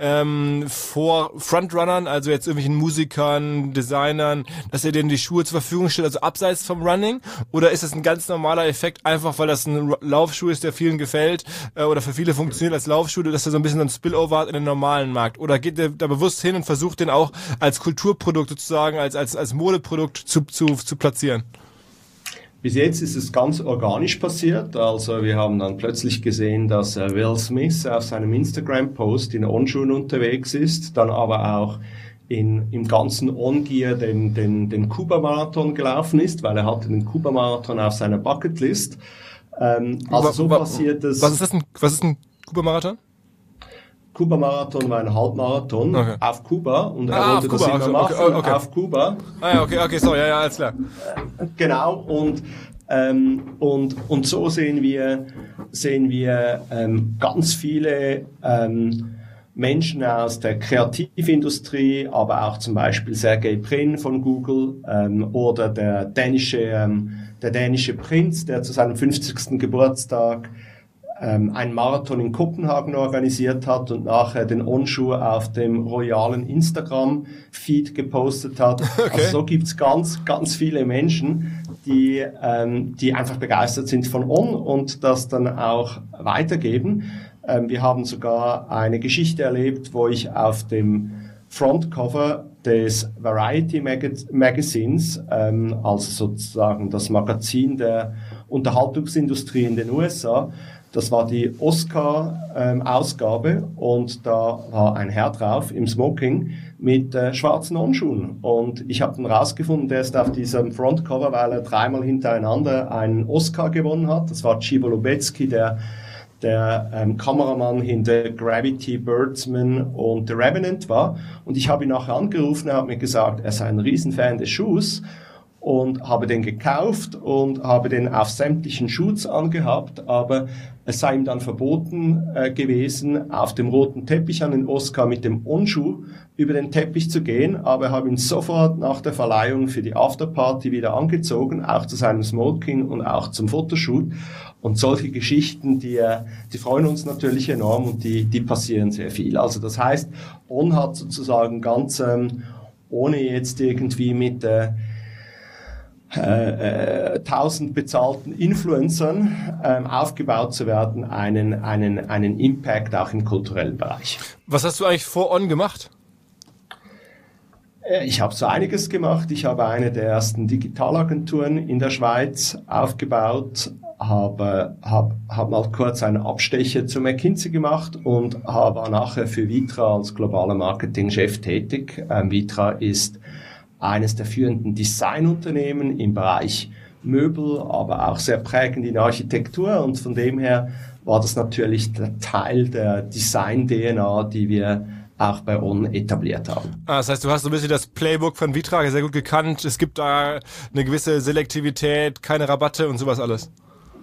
S1: Frontrunnern, also jetzt irgendwelchen Musikern, Designern, dass ihr denen die Schuhe zur Verfügung stellt, also abseits vom Running? Oder ist das ein ganz normaler Effekt, einfach weil das ein Laufschuh ist, der vielen gefällt oder für viele funktioniert als Laufschuh, dass er so ein bisschen so ein Spillover hat in den normalen Markt? Oder geht ihr da bewusst hin und versucht den auch als Kulturprodukt sozusagen, als Modeprodukt zu platzieren?
S3: Bis jetzt ist es ganz organisch passiert. Also wir haben dann plötzlich gesehen, dass Will Smith auf seinem Instagram-Post in On-Schuhen unterwegs ist, dann aber auch im ganzen On-Gear den Kuba-Marathon gelaufen ist, weil er hatte den Kuba-Marathon auf seiner Bucketlist. Passiert es.
S1: Was ist ein Kuba-Marathon?
S3: Kuba-Marathon war ein Halbmarathon auf Kuba, und er wollte das immer machen auf Kuba.
S1: Okay, sorry, ja, alles klar.
S3: Genau, und so sehen wir ganz viele Menschen aus der Kreativindustrie, aber auch zum Beispiel Sergey Brin von Google oder der dänische Prinz, der zu seinem 50. Geburtstag einen Marathon in Kopenhagen organisiert hat und nachher den On-Schuh auf dem royalen Instagram-Feed gepostet hat. Okay. Also so gibt's ganz, ganz viele Menschen, die einfach begeistert sind von On und das dann auch weitergeben. Wir haben sogar eine Geschichte erlebt, wo ich auf dem Frontcover des Variety Magazins, also sozusagen das Magazin der Unterhaltungsindustrie in den USA, das war die Oscar-Ausgabe, und da war ein Herr drauf im Smoking mit schwarzen On-Schuhen. Und ich habe dann rausgefunden, der ist auf diesem Frontcover, weil er 3-mal hintereinander einen Oscar gewonnen hat. Das war Chivo Lubetzky, der Kameramann hinter Gravity, Birdsman und The Revenant war. Und ich habe ihn nachher angerufen, er hat mir gesagt, er sei ein Riesenfan des Schuhs. und habe den gekauft und habe den auf sämtlichen Shoots angehabt, aber es sei ihm dann verboten gewesen, auf dem roten Teppich an den Oscar mit dem On-Schuh über den Teppich zu gehen, aber habe ihn sofort nach der Verleihung für die Afterparty wieder angezogen, auch zu seinem Smoking und auch zum Fotoshoot. Und solche Geschichten, die freuen uns natürlich enorm und die passieren sehr viel. Also das heißt, On hat sozusagen ganz, ohne jetzt irgendwie mit 1000 bezahlten Influencern aufgebaut zu werden, einen Impact auch im kulturellen Bereich.
S1: Was hast du eigentlich vor On gemacht?
S3: Ich habe so einiges gemacht. Ich habe eine der ersten Digitalagenturen in der Schweiz aufgebaut, habe mal kurz einen Abstecher zu McKinsey gemacht und war nachher für Vitra als globaler Marketingchef tätig. Vitra ist eines der führenden Designunternehmen im Bereich Möbel, aber auch sehr prägend in Architektur, und von dem her war das natürlich der Teil der Design-DNA, die wir auch bei On etabliert haben.
S1: Das heißt, du hast so ein bisschen das Playbook von Vitra sehr gut gekannt. Es gibt da eine gewisse Selektivität, keine Rabatte und sowas alles.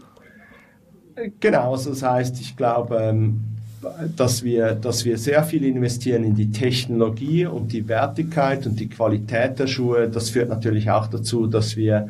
S3: Genau, also das heißt, ich glaube, dass wir sehr viel investieren in die Technologie und die Wertigkeit und die Qualität der Schuhe. Das führt natürlich auch dazu, dass wir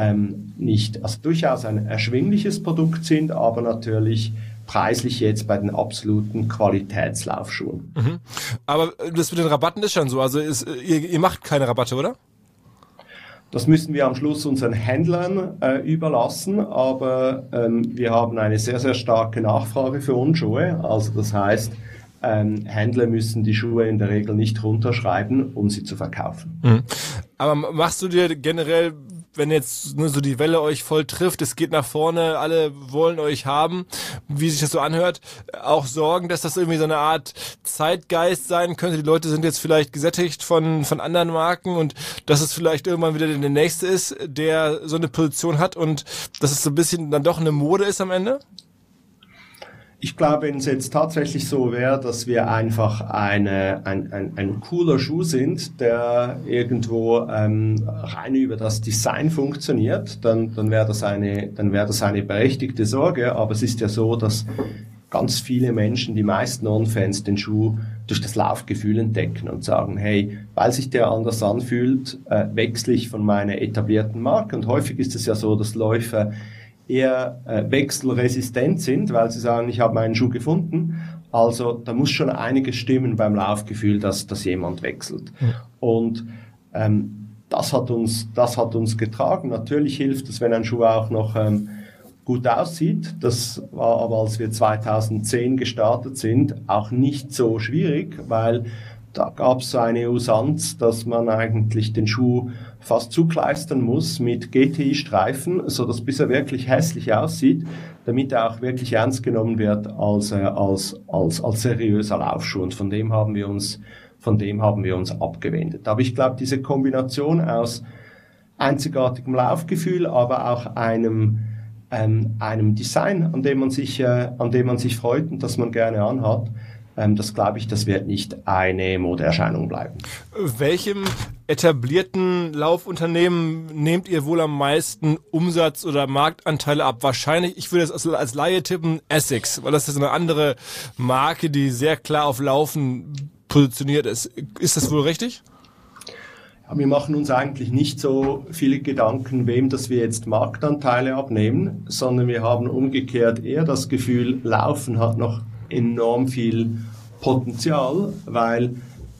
S3: durchaus ein erschwingliches Produkt sind, aber natürlich preislich jetzt bei den absoluten Qualitätslaufschuhen.
S1: Mhm. Aber das mit den Rabatten ist schon so, also ihr macht keine Rabatte, oder?
S3: Das müssen wir am Schluss unseren Händlern überlassen, aber wir haben eine sehr, sehr starke Nachfrage für Unschuhe. Also das heißt, Händler müssen die Schuhe in der Regel nicht runterschreiben, um sie zu verkaufen.
S1: Mhm. Aber machst du dir generell, wenn jetzt nur so die Welle euch voll trifft, es geht nach vorne, alle wollen euch haben, wie sich das so anhört, auch Sorgen, dass das irgendwie so eine Art Zeitgeist sein könnte? Die Leute sind jetzt vielleicht gesättigt von anderen Marken und dass es vielleicht irgendwann wieder der Nächste ist, der so eine Position hat und dass es so ein bisschen dann doch eine Mode ist am Ende?
S3: Ich glaube, wenn es jetzt tatsächlich so wäre, dass wir einfach ein cooler Schuh sind, der irgendwo rein über das Design funktioniert, dann wäre das eine berechtigte Sorge. Aber es ist ja so, dass ganz viele Menschen, die meisten On-Fans, den Schuh durch das Laufgefühl entdecken und sagen, hey, weil sich der anders anfühlt, wechsle ich von meiner etablierten Marke. Und häufig ist es ja so, dass Läufer eher wechselresistent sind, weil sie sagen, ich habe meinen Schuh gefunden. Also da muss schon einiges stimmen beim Laufgefühl, dass jemand wechselt. Mhm. Und das hat uns getragen. Natürlich hilft es, wenn ein Schuh auch noch gut aussieht. Das war aber, als wir 2010 gestartet sind, auch nicht so schwierig, weil da gab es so eine Usanz, dass man eigentlich den Schuh fast zukleistern muss mit GTI-Streifen, so dass bis er wirklich hässlich aussieht, damit er auch wirklich ernst genommen wird als seriöser Laufschuh. Und von dem haben wir uns abgewendet. Aber ich glaube, diese Kombination aus einzigartigem Laufgefühl, aber auch einem Design, an dem man sich freut und das man gerne anhat, das glaube ich, das wird nicht eine Modeerscheinung bleiben.
S1: Welchem etablierten Laufunternehmen nehmt ihr wohl am meisten Umsatz oder Marktanteile ab? Wahrscheinlich, ich würde es als Laie tippen, Essex, weil das ist eine andere Marke, die sehr klar auf Laufen positioniert ist. Ist das wohl richtig?
S3: Ja, wir machen uns eigentlich nicht so viele Gedanken, wem dass wir jetzt Marktanteile abnehmen, sondern wir haben umgekehrt eher das Gefühl, Laufen hat noch enorm viel Potenzial, weil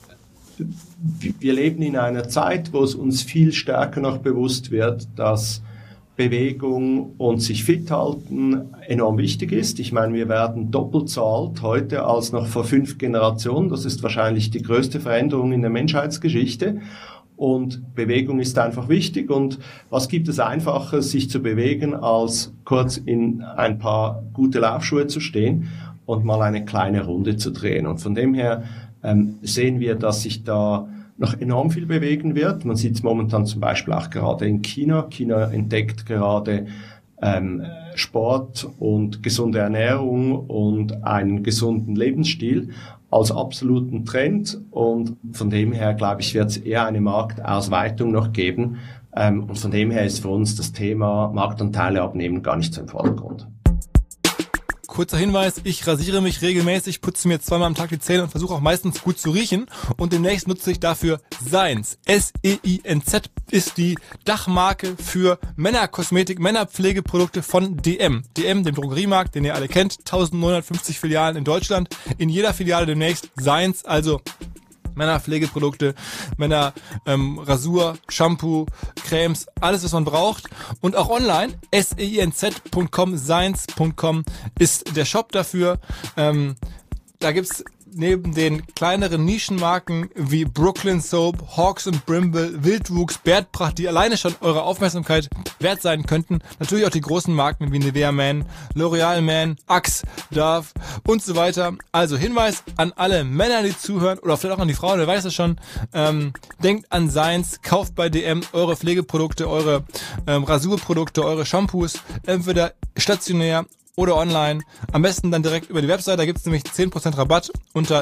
S3: wir leben in einer Zeit, wo es uns viel stärker noch bewusst wird, dass Bewegung und sich fit halten enorm wichtig ist. Ich meine, wir werden doppelt so alt heute als noch vor 5 Generationen. Das ist wahrscheinlich die größte Veränderung in der Menschheitsgeschichte. Und Bewegung ist einfach wichtig. Und was gibt es einfacher, sich zu bewegen, als kurz in ein paar gute Laufschuhe zu stehen und mal eine kleine Runde zu drehen. Und von dem her sehen wir, dass sich da noch enorm viel bewegen wird. Man sieht es momentan zum Beispiel auch gerade in China. China entdeckt gerade Sport und gesunde Ernährung und einen gesunden Lebensstil als absoluten Trend. Und von dem her, glaube ich, wird es eher eine Marktausweitung noch geben, Und von dem her ist für uns das Thema Marktanteile abnehmen gar nicht so im Vordergrund.
S1: Kurzer Hinweis, ich rasiere mich regelmäßig, putze mir 2-mal am Tag die Zähne und versuche auch meistens gut zu riechen. Und demnächst nutze ich dafür Seinz. S-E-I-N-Z ist die Dachmarke für Männerkosmetik, Männerpflegeprodukte von DM. DM, dem Drogeriemarkt, den ihr alle kennt, 1950 Filialen in Deutschland. In jeder Filiale demnächst Seinz, also Männerpflegeprodukte, Rasur, Shampoo, Cremes, alles was man braucht. Und auch online, seinz.com, seinz.com ist der Shop dafür. Da gibt's neben den kleineren Nischenmarken wie Brooklyn Soap, Hawks & Brimble, Wildwuchs, Bärtpracht, die alleine schon eure Aufmerksamkeit wert sein könnten. Natürlich auch die großen Marken wie Nivea Man, L'Oreal Man, Axe, Dove und so weiter. Also Hinweis an alle Männer, die zuhören, oder vielleicht auch an die Frauen, wer weiß es schon. Denkt an Seinz, kauft bei DM eure Pflegeprodukte, eure Rasurprodukte, eure Shampoos, entweder stationär oder online. Am besten dann direkt über die Website. Da gibt es nämlich 10% Rabatt unter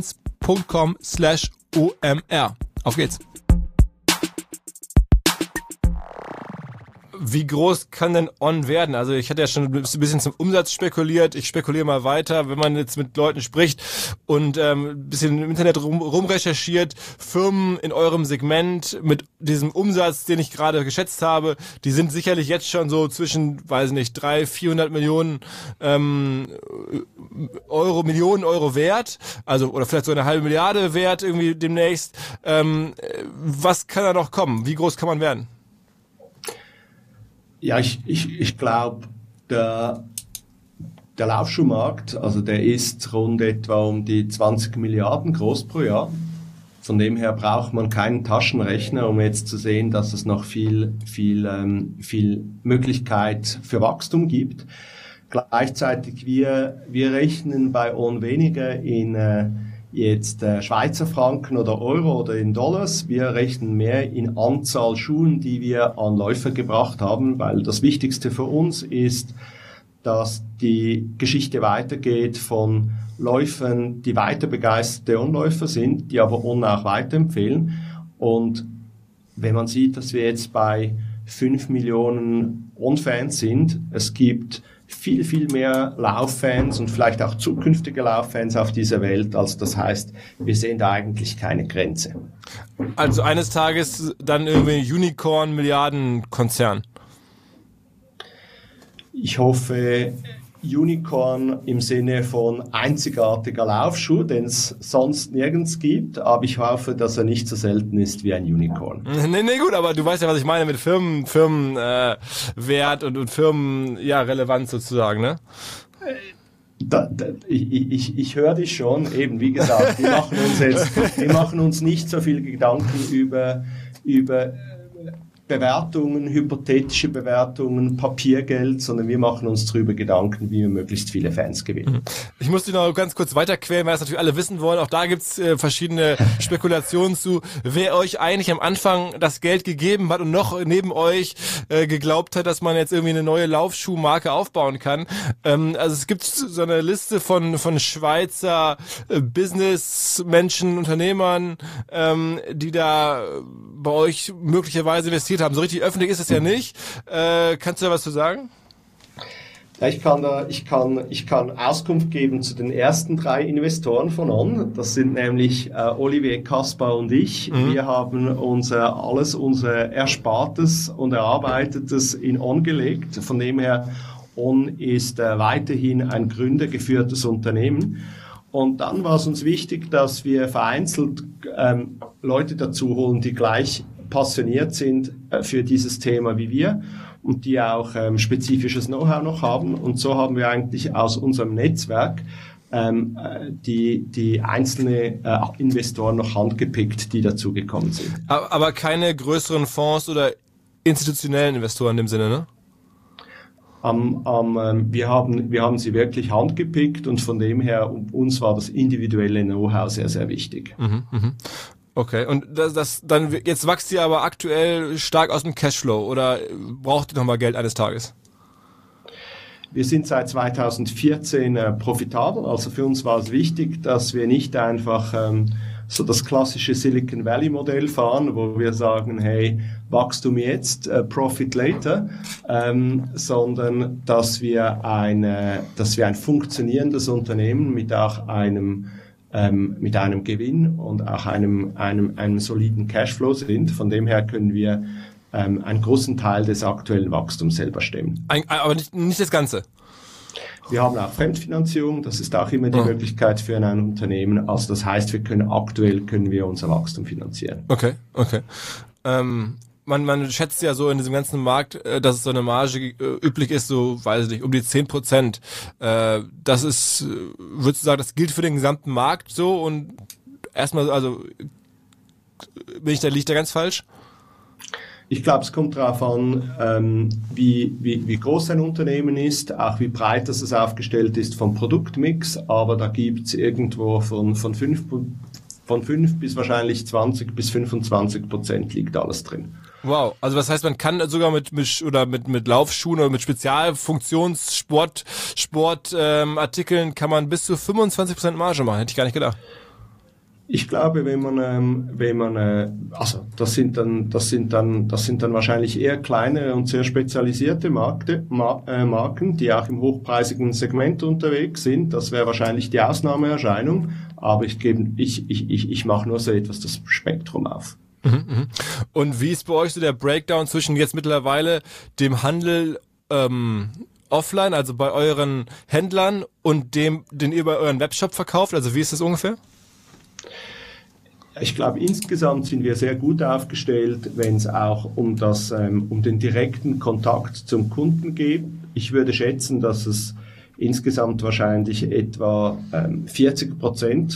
S1: seinz.com/OMR. Auf geht's. Wie groß kann denn On werden? Also ich hatte ja schon ein bisschen zum Umsatz spekuliert. Ich spekuliere mal weiter. Wenn man jetzt mit Leuten spricht und ein bisschen im Internet rumrecherchiert, Firmen in eurem Segment mit diesem Umsatz, den ich gerade geschätzt habe, die sind sicherlich jetzt schon so zwischen, weiß nicht, 300-400 Millionen Euro wert. Also, oder vielleicht so eine halbe Milliarde wert irgendwie demnächst. Was kann da noch kommen? Wie groß kann man werden?
S3: Ja, ich glaube, der Laufschuhmarkt, also der ist rund etwa um die 20 Milliarden groß pro Jahr. Von dem her braucht man keinen Taschenrechner, um jetzt zu sehen, dass es noch viel Möglichkeit für Wachstum gibt. Gleichzeitig wir rechnen bei On weniger in jetzt Schweizer Franken oder Euro oder in Dollars. Wir rechnen mehr in Anzahl Schuhen, die wir an Läufer gebracht haben, weil das Wichtigste für uns ist, dass die Geschichte weitergeht von Läufern, die weiter begeisterte On-Läufer sind, die aber On auch weiterempfehlen. Und wenn man sieht, dass wir jetzt bei 5 Millionen On-Fans sind, es gibt viel mehr Lauffans und vielleicht auch zukünftige Lauffans auf dieser Welt. Also das heißt, wir sehen da eigentlich keine Grenze.
S1: Also eines Tages dann irgendwie Unicorn-Milliarden-Konzern.
S3: Ich hoffe Unicorn im Sinne von einzigartiger Laufschuh, den es sonst nirgends gibt, aber ich hoffe, dass er nicht so selten ist wie ein Unicorn.
S1: Nee, gut, aber du weißt ja, was ich meine mit Firmenwert und Firmenrelevanz sozusagen, ne?
S3: Ich höre dich schon, eben wie gesagt, wir machen uns nicht so viel Gedanken über Bewertungen, hypothetische Bewertungen, Papiergeld, sondern wir machen uns darüber Gedanken, wie wir möglichst viele Fans gewinnen.
S1: Ich muss dich noch ganz kurz weiterquälen, weil es natürlich alle wissen wollen. Auch da gibt's verschiedene Spekulationen zu, wer euch eigentlich am Anfang das Geld gegeben hat und noch neben euch geglaubt hat, dass man jetzt irgendwie eine neue Laufschuhmarke aufbauen kann. Also es gibt so eine Liste von Schweizer Businessmenschen, Unternehmern, die da bei euch möglicherweise investiert haben. So richtig öffentlich ist es ja nicht. Kannst du da was zu sagen?
S3: Ja, ich kann Auskunft geben zu den ersten 3 Investoren von On. Das sind nämlich Olivier Kaspar und ich. Wir haben unser Erspartes und Erarbeitetes in On gelegt. Von dem her, On ist weiterhin ein gründergeführtes Unternehmen. Und dann war es uns wichtig, dass wir vereinzelt Leute dazu holen, die gleich passioniert sind für dieses Thema wie wir und die auch spezifisches Know-how noch haben. Und so haben wir eigentlich aus unserem Netzwerk die einzelne Investoren noch handgepickt, die dazugekommen sind.
S1: Aber keine größeren Fonds oder institutionellen Investoren in dem Sinne, ne?
S3: Wir haben sie wirklich handgepickt und von dem her, uns war das individuelle Know-how sehr, sehr wichtig.
S1: Okay, und dann jetzt wächst ihr aber aktuell stark aus dem Cashflow oder braucht ihr nochmal Geld eines Tages?
S3: Wir sind seit 2014 profitabel, also für uns war es wichtig, dass wir nicht einfach so das klassische Silicon Valley Modell fahren, wo wir sagen, hey, Wachstum jetzt, Profit later, sondern dass wir ein funktionierendes Unternehmen mit auch einem Gewinn und auch einem soliden Cashflow sind. Von dem her können wir einen großen Teil des aktuellen Wachstums selber stemmen.
S1: Aber nicht das Ganze.
S3: Wir haben auch Fremdfinanzierung, das ist auch immer die Möglichkeit für ein Unternehmen. Also das heißt, aktuell können wir unser Wachstum finanzieren.
S1: Okay. Man schätzt ja so in diesem ganzen Markt, dass es so eine Marge üblich ist, so, weiß ich nicht, um die 10%. Das ist, würdest du sagen, das gilt für den gesamten Markt so? Und erstmal, also, liege ich da ganz falsch?
S3: Ich glaube, es kommt darauf an, wie groß ein Unternehmen ist, auch wie breit das aufgestellt ist vom Produktmix, aber da gibt es irgendwo von 5 bis wahrscheinlich 20 bis 25% liegt alles drin.
S1: Wow, also das heißt, man kann sogar mit Laufschuhen oder mit Spezialfunktionssportartikeln kann man bis zu 25% Marge machen, hätte ich gar nicht gedacht.
S3: Ich glaube, also das sind dann wahrscheinlich eher kleine und sehr spezialisierte Marken, die auch im hochpreisigen Segment unterwegs sind. Das wäre wahrscheinlich die Ausnahmeerscheinung, aber ich mache nur so etwas das Spektrum auf.
S1: Und wie ist bei euch so der Breakdown zwischen jetzt mittlerweile dem Handel offline, also bei euren Händlern, und dem, den ihr bei euren Webshop verkauft? Also wie ist das ungefähr?
S3: Ich glaube, insgesamt sind wir sehr gut aufgestellt, wenn es auch um den direkten Kontakt zum Kunden geht. Ich würde schätzen, dass es insgesamt wahrscheinlich etwa 40%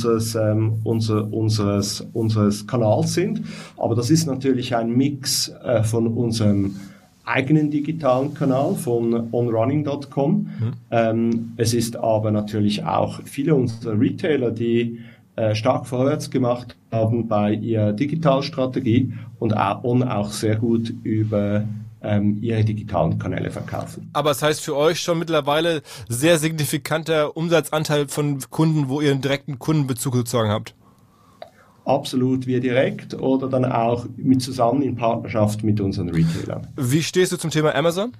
S3: unseres Kanals sind. Aber das ist natürlich ein Mix von unserem eigenen digitalen Kanal von onrunning.com. Es ist aber natürlich auch viele unserer Retailer, die stark vorwärts gemacht haben bei ihrer Digitalstrategie und auch sehr gut über ihre digitalen Kanäle verkaufen.
S1: Aber das heißt für euch schon mittlerweile sehr signifikanter Umsatzanteil von Kunden, wo ihr einen direkten Kundenbezug sozusagen habt?
S3: Absolut, wir direkt oder dann auch zusammen in Partnerschaft mit unseren Retailern.
S1: Wie stehst du zum Thema Amazon?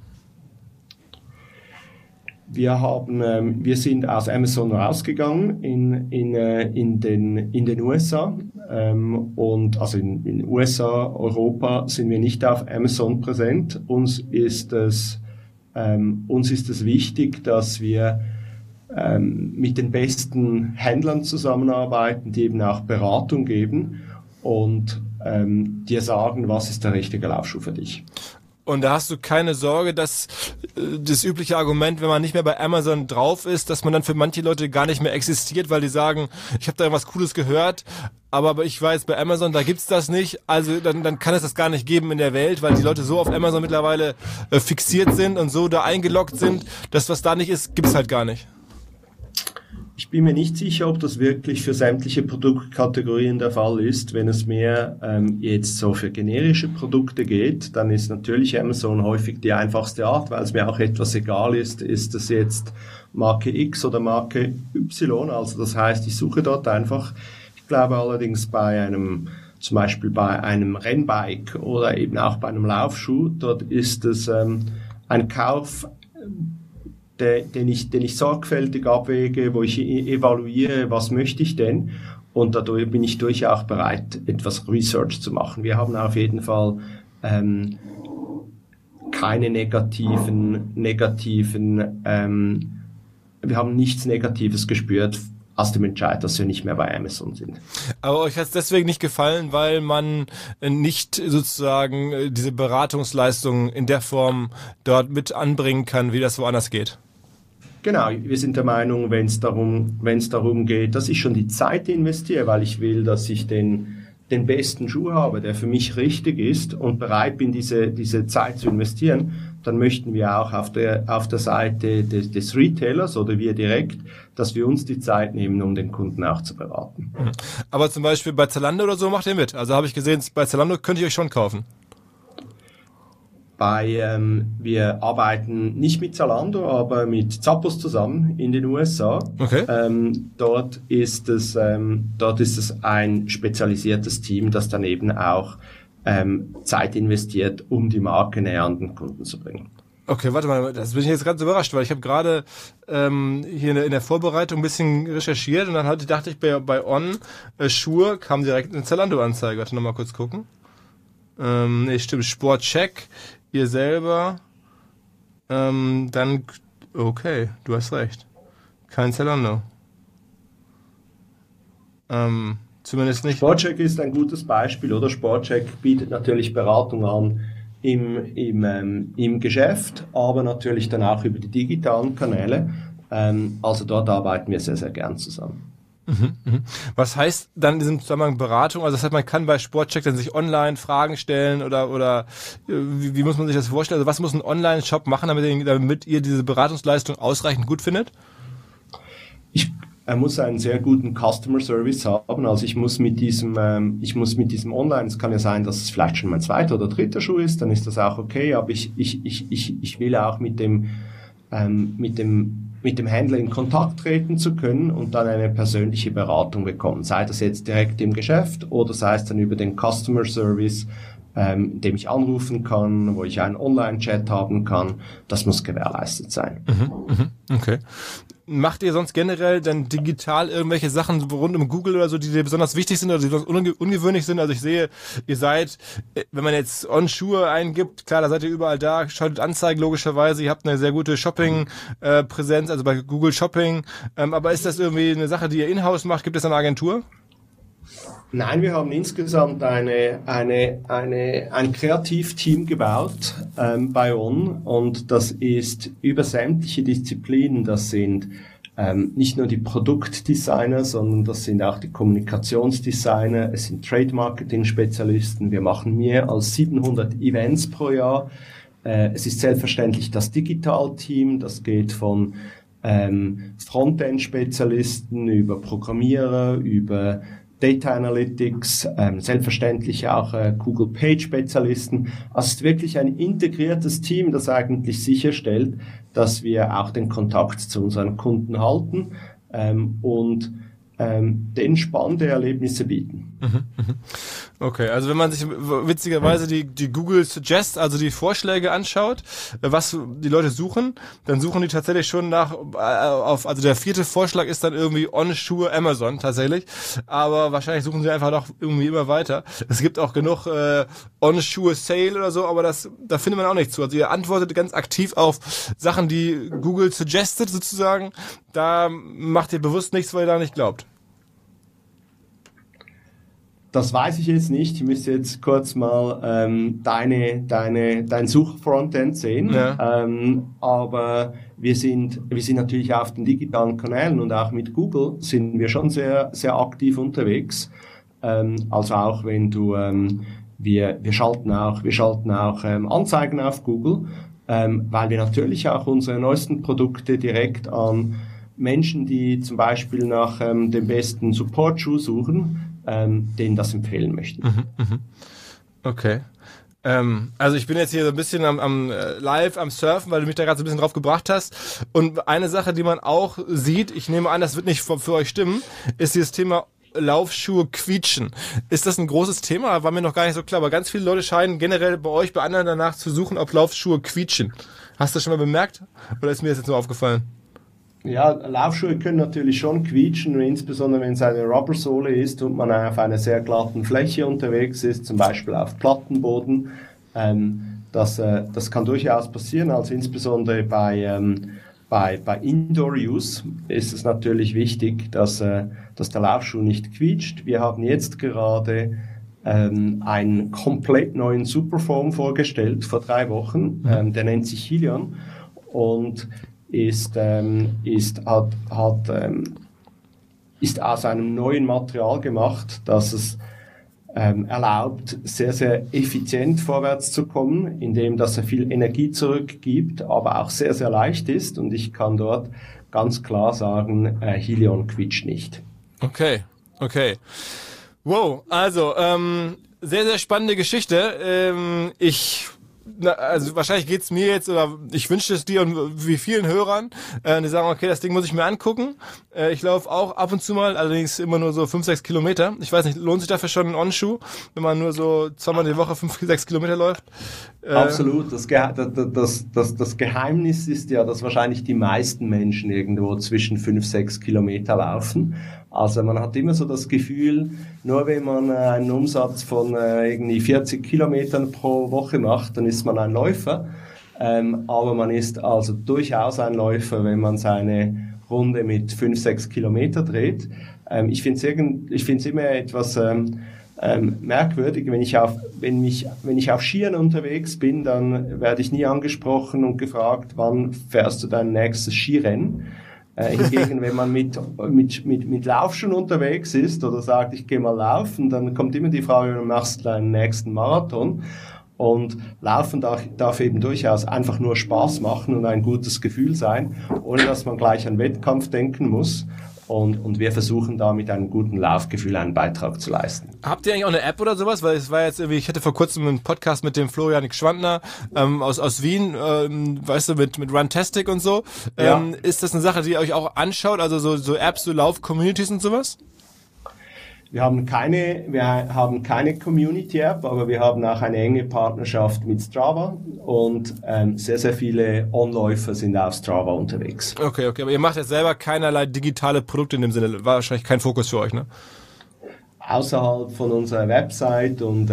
S3: Wir sind aus Amazon rausgegangen in den USA und also in den USA, Europa sind wir nicht auf Amazon präsent. Uns ist es wichtig, dass wir mit den besten Händlern zusammenarbeiten, die eben auch Beratung geben und dir sagen, was ist der richtige Laufschuh für dich.
S1: Und da hast du keine Sorge, dass das übliche Argument, wenn man nicht mehr bei Amazon drauf ist, dass man dann für manche Leute gar nicht mehr existiert, weil die sagen, ich habe da was Cooles gehört, aber ich weiß, bei Amazon, da gibt's das nicht, also dann kann es das gar nicht geben in der Welt, weil die Leute so auf Amazon mittlerweile fixiert sind und so da eingeloggt sind, dass was da nicht ist, gibt's halt gar nicht.
S3: Ich bin mir nicht sicher, ob das wirklich für sämtliche Produktkategorien der Fall ist. Wenn es mehr jetzt so für generische Produkte geht, dann ist natürlich Amazon häufig die einfachste Art, weil es mir auch etwas egal ist es jetzt Marke X oder Marke Y. Also das heißt, ich suche dort einfach. Ich glaube allerdings zum Beispiel bei einem Rennbike oder eben auch bei einem Laufschuh, dort ist es ein Kauf, den ich sorgfältig abwäge, wo ich evaluiere, was möchte ich denn, und dadurch bin ich durchaus bereit, etwas Research zu machen. Wir haben auf jeden Fall keine negativen, wir haben nichts Negatives gespürt aus dem Entscheid, dass wir nicht mehr bei Amazon sind.
S1: Aber euch hat es deswegen nicht gefallen, weil man nicht sozusagen diese Beratungsleistung in der Form dort mit anbringen kann, wie das woanders geht?
S3: Genau, wir sind der Meinung, wenn es darum geht, dass ich schon die Zeit investiere, weil ich will, dass ich den besten Schuh habe, der für mich richtig ist und bereit bin, diese Zeit zu investieren, dann möchten wir auch auf der Seite des Retailers oder wir direkt, dass wir uns die Zeit nehmen, um den Kunden auch zu beraten.
S1: Aber zum Beispiel bei Zalando oder so macht ihr mit. Also habe ich gesehen, bei Zalando könnt ihr euch schon kaufen.
S3: wir arbeiten nicht mit Zalando, aber mit Zappos zusammen in den USA.
S1: Okay.
S3: Dort ist es ein spezialisiertes Team, das dann eben auch Zeit investiert, um die Marke näher an den Kunden zu bringen.
S1: Okay, warte mal, das bin ich jetzt ganz überrascht, weil ich habe gerade hier in der Vorbereitung ein bisschen recherchiert und dann dachte ich, bei On Schuhe kam direkt eine Zalando-Anzeige. Warte, nochmal kurz gucken. Nee, stimmt, Sportcheck, ihr selber, dann, okay, du hast recht, kein Zalando. Zumindest nicht.
S3: Sportcheck ist ein gutes Beispiel, oder? Sportcheck bietet natürlich Beratung an im Geschäft, aber natürlich dann auch über die digitalen Kanäle. Also dort arbeiten wir sehr, sehr gern zusammen.
S1: Was heißt dann in diesem Zusammenhang Beratung? Also das heißt, man kann bei Sportcheck dann sich online Fragen stellen oder wie muss man sich das vorstellen? Also was muss ein Online-Shop machen, damit ihr diese Beratungsleistung ausreichend gut findet?
S3: Er muss einen sehr guten Customer Service haben. Also ich muss mit diesem Online, es kann ja sein, dass es vielleicht schon mein zweiter oder dritter Schuh ist, dann ist das auch okay, aber ich will auch mit dem Händler in Kontakt treten zu können und dann eine persönliche Beratung bekommen. Sei das jetzt direkt im Geschäft oder sei es dann über den Customer Service, in dem ich anrufen kann, wo ich einen Online-Chat haben kann. Das muss gewährleistet sein.
S1: Okay. Macht ihr sonst generell dann digital irgendwelche Sachen rund um Google oder so, die dir besonders wichtig sind oder die besonders ungewöhnlich sind? Also ich sehe, ihr seid, wenn man jetzt On-Schuhe eingibt, klar, da seid ihr überall da, schaltet Anzeigen logischerweise, ihr habt eine sehr gute Shopping-Präsenz, also bei Google Shopping. Aber ist das irgendwie eine Sache, die ihr in-house macht? Gibt es eine Agentur?
S3: Nein, wir haben insgesamt ein Kreativteam gebaut bei On und das ist über sämtliche Disziplinen. Das sind nicht nur die Produktdesigner, sondern das sind auch die Kommunikationsdesigner, es sind Trade-Marketing-Spezialisten. Wir machen mehr als 700 Events pro Jahr. Es ist selbstverständlich das Digital-Team, das geht von Frontend-Spezialisten über Programmierer, über Data Analytics, selbstverständlich auch Google Page Spezialisten. Also es ist wirklich ein integriertes Team, das eigentlich sicherstellt, dass wir auch den Kontakt zu unseren Kunden halten und den spannende Erlebnisse bieten.
S1: Okay, also wenn man sich witzigerweise die Google Suggest, also die Vorschläge anschaut, was die Leute suchen, dann suchen die tatsächlich schon also der 4. Vorschlag ist dann irgendwie On-Schuhe Amazon tatsächlich, aber wahrscheinlich suchen sie einfach noch irgendwie immer weiter. Es gibt auch genug On-Schuhe Sale oder so, aber da findet man auch nichts zu. Also ihr antwortet ganz aktiv auf Sachen, die Google suggested sozusagen, da macht ihr bewusst nichts, weil ihr da nicht glaubt.
S3: Das weiß ich jetzt nicht. Ich müsste jetzt kurz mal dein Suchfrontend sehen. Ja. Aber wir sind natürlich auf den digitalen Kanälen und auch mit Google sind wir schon sehr, sehr aktiv unterwegs. Also auch wenn wir schalten auch Anzeigen auf Google, weil wir natürlich auch unsere neuesten Produkte direkt an Menschen, die zum Beispiel nach dem besten Support-Schuh suchen, denen das empfehlen möchten.
S1: Okay. Also ich bin jetzt hier so ein bisschen live am Surfen, weil du mich da gerade so ein bisschen drauf gebracht hast. Und eine Sache, die man auch sieht, ich nehme an, das wird nicht für euch stimmen, ist dieses Thema Laufschuhe quietschen. Ist das ein großes Thema? War mir noch gar nicht so klar, aber ganz viele Leute scheinen generell bei euch, bei anderen danach zu suchen, ob Laufschuhe quietschen. Hast du das schon mal bemerkt? Oder ist mir das jetzt nur aufgefallen?
S3: Ja, Laufschuhe können natürlich schon quietschen, insbesondere wenn es eine Rubbersohle ist und man auf einer sehr glatten Fläche unterwegs ist, zum Beispiel auf Plattenboden. Das kann durchaus passieren, also insbesondere bei Indoor-Use ist es natürlich wichtig, dass der Laufschuh nicht quietscht. Wir haben jetzt gerade einen komplett neuen Superfoam vorgestellt vor 3 Wochen, der nennt sich Helion und ist aus einem neuen Material gemacht, das es erlaubt, sehr, sehr effizient vorwärts zu kommen, indem dass er viel Energie zurückgibt, aber auch sehr, sehr leicht ist. Und ich kann dort ganz klar sagen, Helion quietscht nicht.
S1: Okay. Wow, also sehr, sehr spannende Geschichte. Ich also wahrscheinlich geht's mir jetzt, oder ich wünsche es dir und wie vielen Hörern, die sagen, okay, das Ding muss ich mir angucken. Ich laufe auch ab und zu mal, allerdings immer nur so 5-6 Kilometer. Ich weiß nicht, lohnt sich dafür schon ein On-Shoe, wenn man nur so zweimal die Woche 5-6 Kilometer läuft?
S3: Absolut. Das Geheimnis ist ja, dass wahrscheinlich die meisten Menschen irgendwo zwischen 5-6 Kilometer laufen. Also man hat immer so das Gefühl, nur wenn man einen Umsatz von irgendwie 40 Kilometern pro Woche macht, dann ist man ein Läufer. Aber man ist also durchaus ein Läufer, wenn man seine Runde mit 5-6 Kilometer dreht. Ich finde es immer etwas merkwürdig, wenn ich auf Skiern unterwegs bin, dann werde ich nie angesprochen und gefragt, wann fährst du dein nächstes Skirennen? Hingegen, wenn man mit Laufschuhen unterwegs ist oder sagt, ich gehe mal laufen, dann kommt immer die Frage, wann machst du deinen nächsten Marathon? Und Laufen darf eben durchaus einfach nur Spaß machen und ein gutes Gefühl sein, ohne dass man gleich an Wettkampf denken muss. Und wir versuchen da mit einem guten Laufgefühl einen Beitrag zu leisten.
S1: Habt ihr eigentlich auch eine App oder sowas? Weil es war jetzt irgendwie, ich hatte vor kurzem einen Podcast mit dem Florian Schwandner aus Wien, weißt du, mit Runtastic und so.
S3: Ja.
S1: Ist das eine Sache, die ihr euch auch anschaut? Also so Apps, so Lauf-Communities und sowas?
S3: Wir haben keine Community-App, aber wir haben auch eine enge Partnerschaft mit Strava und sehr, sehr viele On-Läufer sind auf Strava unterwegs.
S1: Okay, aber ihr macht jetzt selber keinerlei digitale Produkte in dem Sinne, war wahrscheinlich kein Fokus für euch, ne?
S3: Außerhalb von unserer Website und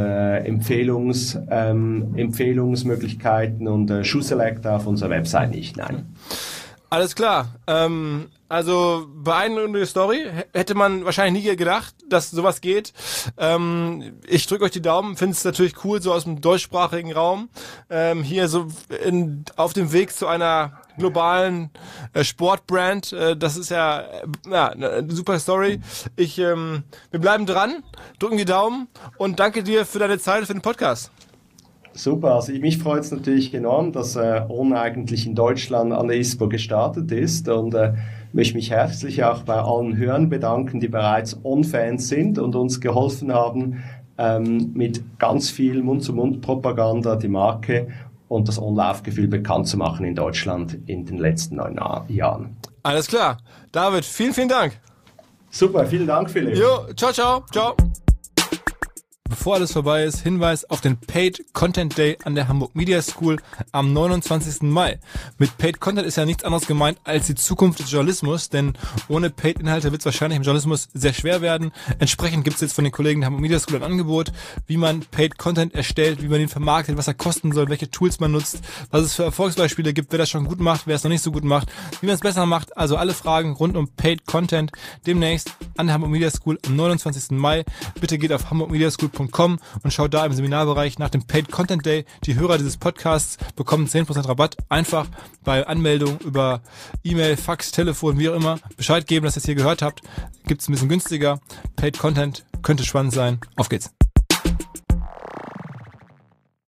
S3: Empfehlungsmöglichkeiten und Shoe Selector auf unserer Website nicht, nein.
S1: Alles klar. Also beeindruckende Story. Hätte man wahrscheinlich nie gedacht, dass sowas geht. Ich drücke euch die Daumen. Finde es natürlich cool, so aus dem deutschsprachigen Raum. Hier so auf dem Weg zu einer globalen Sportbrand. Das ist ja eine super Story. Wir bleiben dran, drücken die Daumen und danke dir für deine Zeit, für den Podcast.
S3: Super, also mich freut es natürlich enorm, dass On eigentlich in Deutschland an der ISPO gestartet ist und möchte mich herzlich auch bei allen Hörern bedanken, die bereits On-Fans sind und uns geholfen haben, mit ganz viel Mund-zu-Mund-Propaganda die Marke und das On-Laufgefühl bekannt zu machen in Deutschland in den letzten 9 Jahren.
S1: Alles klar. David, vielen, vielen Dank.
S3: Super, vielen Dank, Philipp.
S1: Jo, ciao. Bevor alles vorbei ist, Hinweis auf den Paid Content Day an der Hamburg Media School am 29. Mai. Mit Paid Content ist ja nichts anderes gemeint als die Zukunft des Journalismus, denn ohne Paid-Inhalte wird es wahrscheinlich im Journalismus sehr schwer werden. Entsprechend gibt es jetzt von den Kollegen der Hamburg Media School ein Angebot, wie man Paid Content erstellt, wie man ihn vermarktet, was er kosten soll, welche Tools man nutzt, was es für Erfolgsbeispiele gibt, wer das schon gut macht, wer es noch nicht so gut macht, wie man es besser macht. Also alle Fragen rund um Paid Content demnächst an der Hamburg Media School am 29. Mai. Bitte geht auf hamburgmediaschool.com und schaut da im Seminarbereich nach dem Paid Content Day. Die Hörer dieses Podcasts bekommen 10% Rabatt. Einfach bei Anmeldung über E-Mail, Fax, Telefon, wie auch immer Bescheid geben, dass ihr es hier gehört habt. Gibt es ein bisschen günstiger. Paid Content könnte spannend sein. Auf geht's.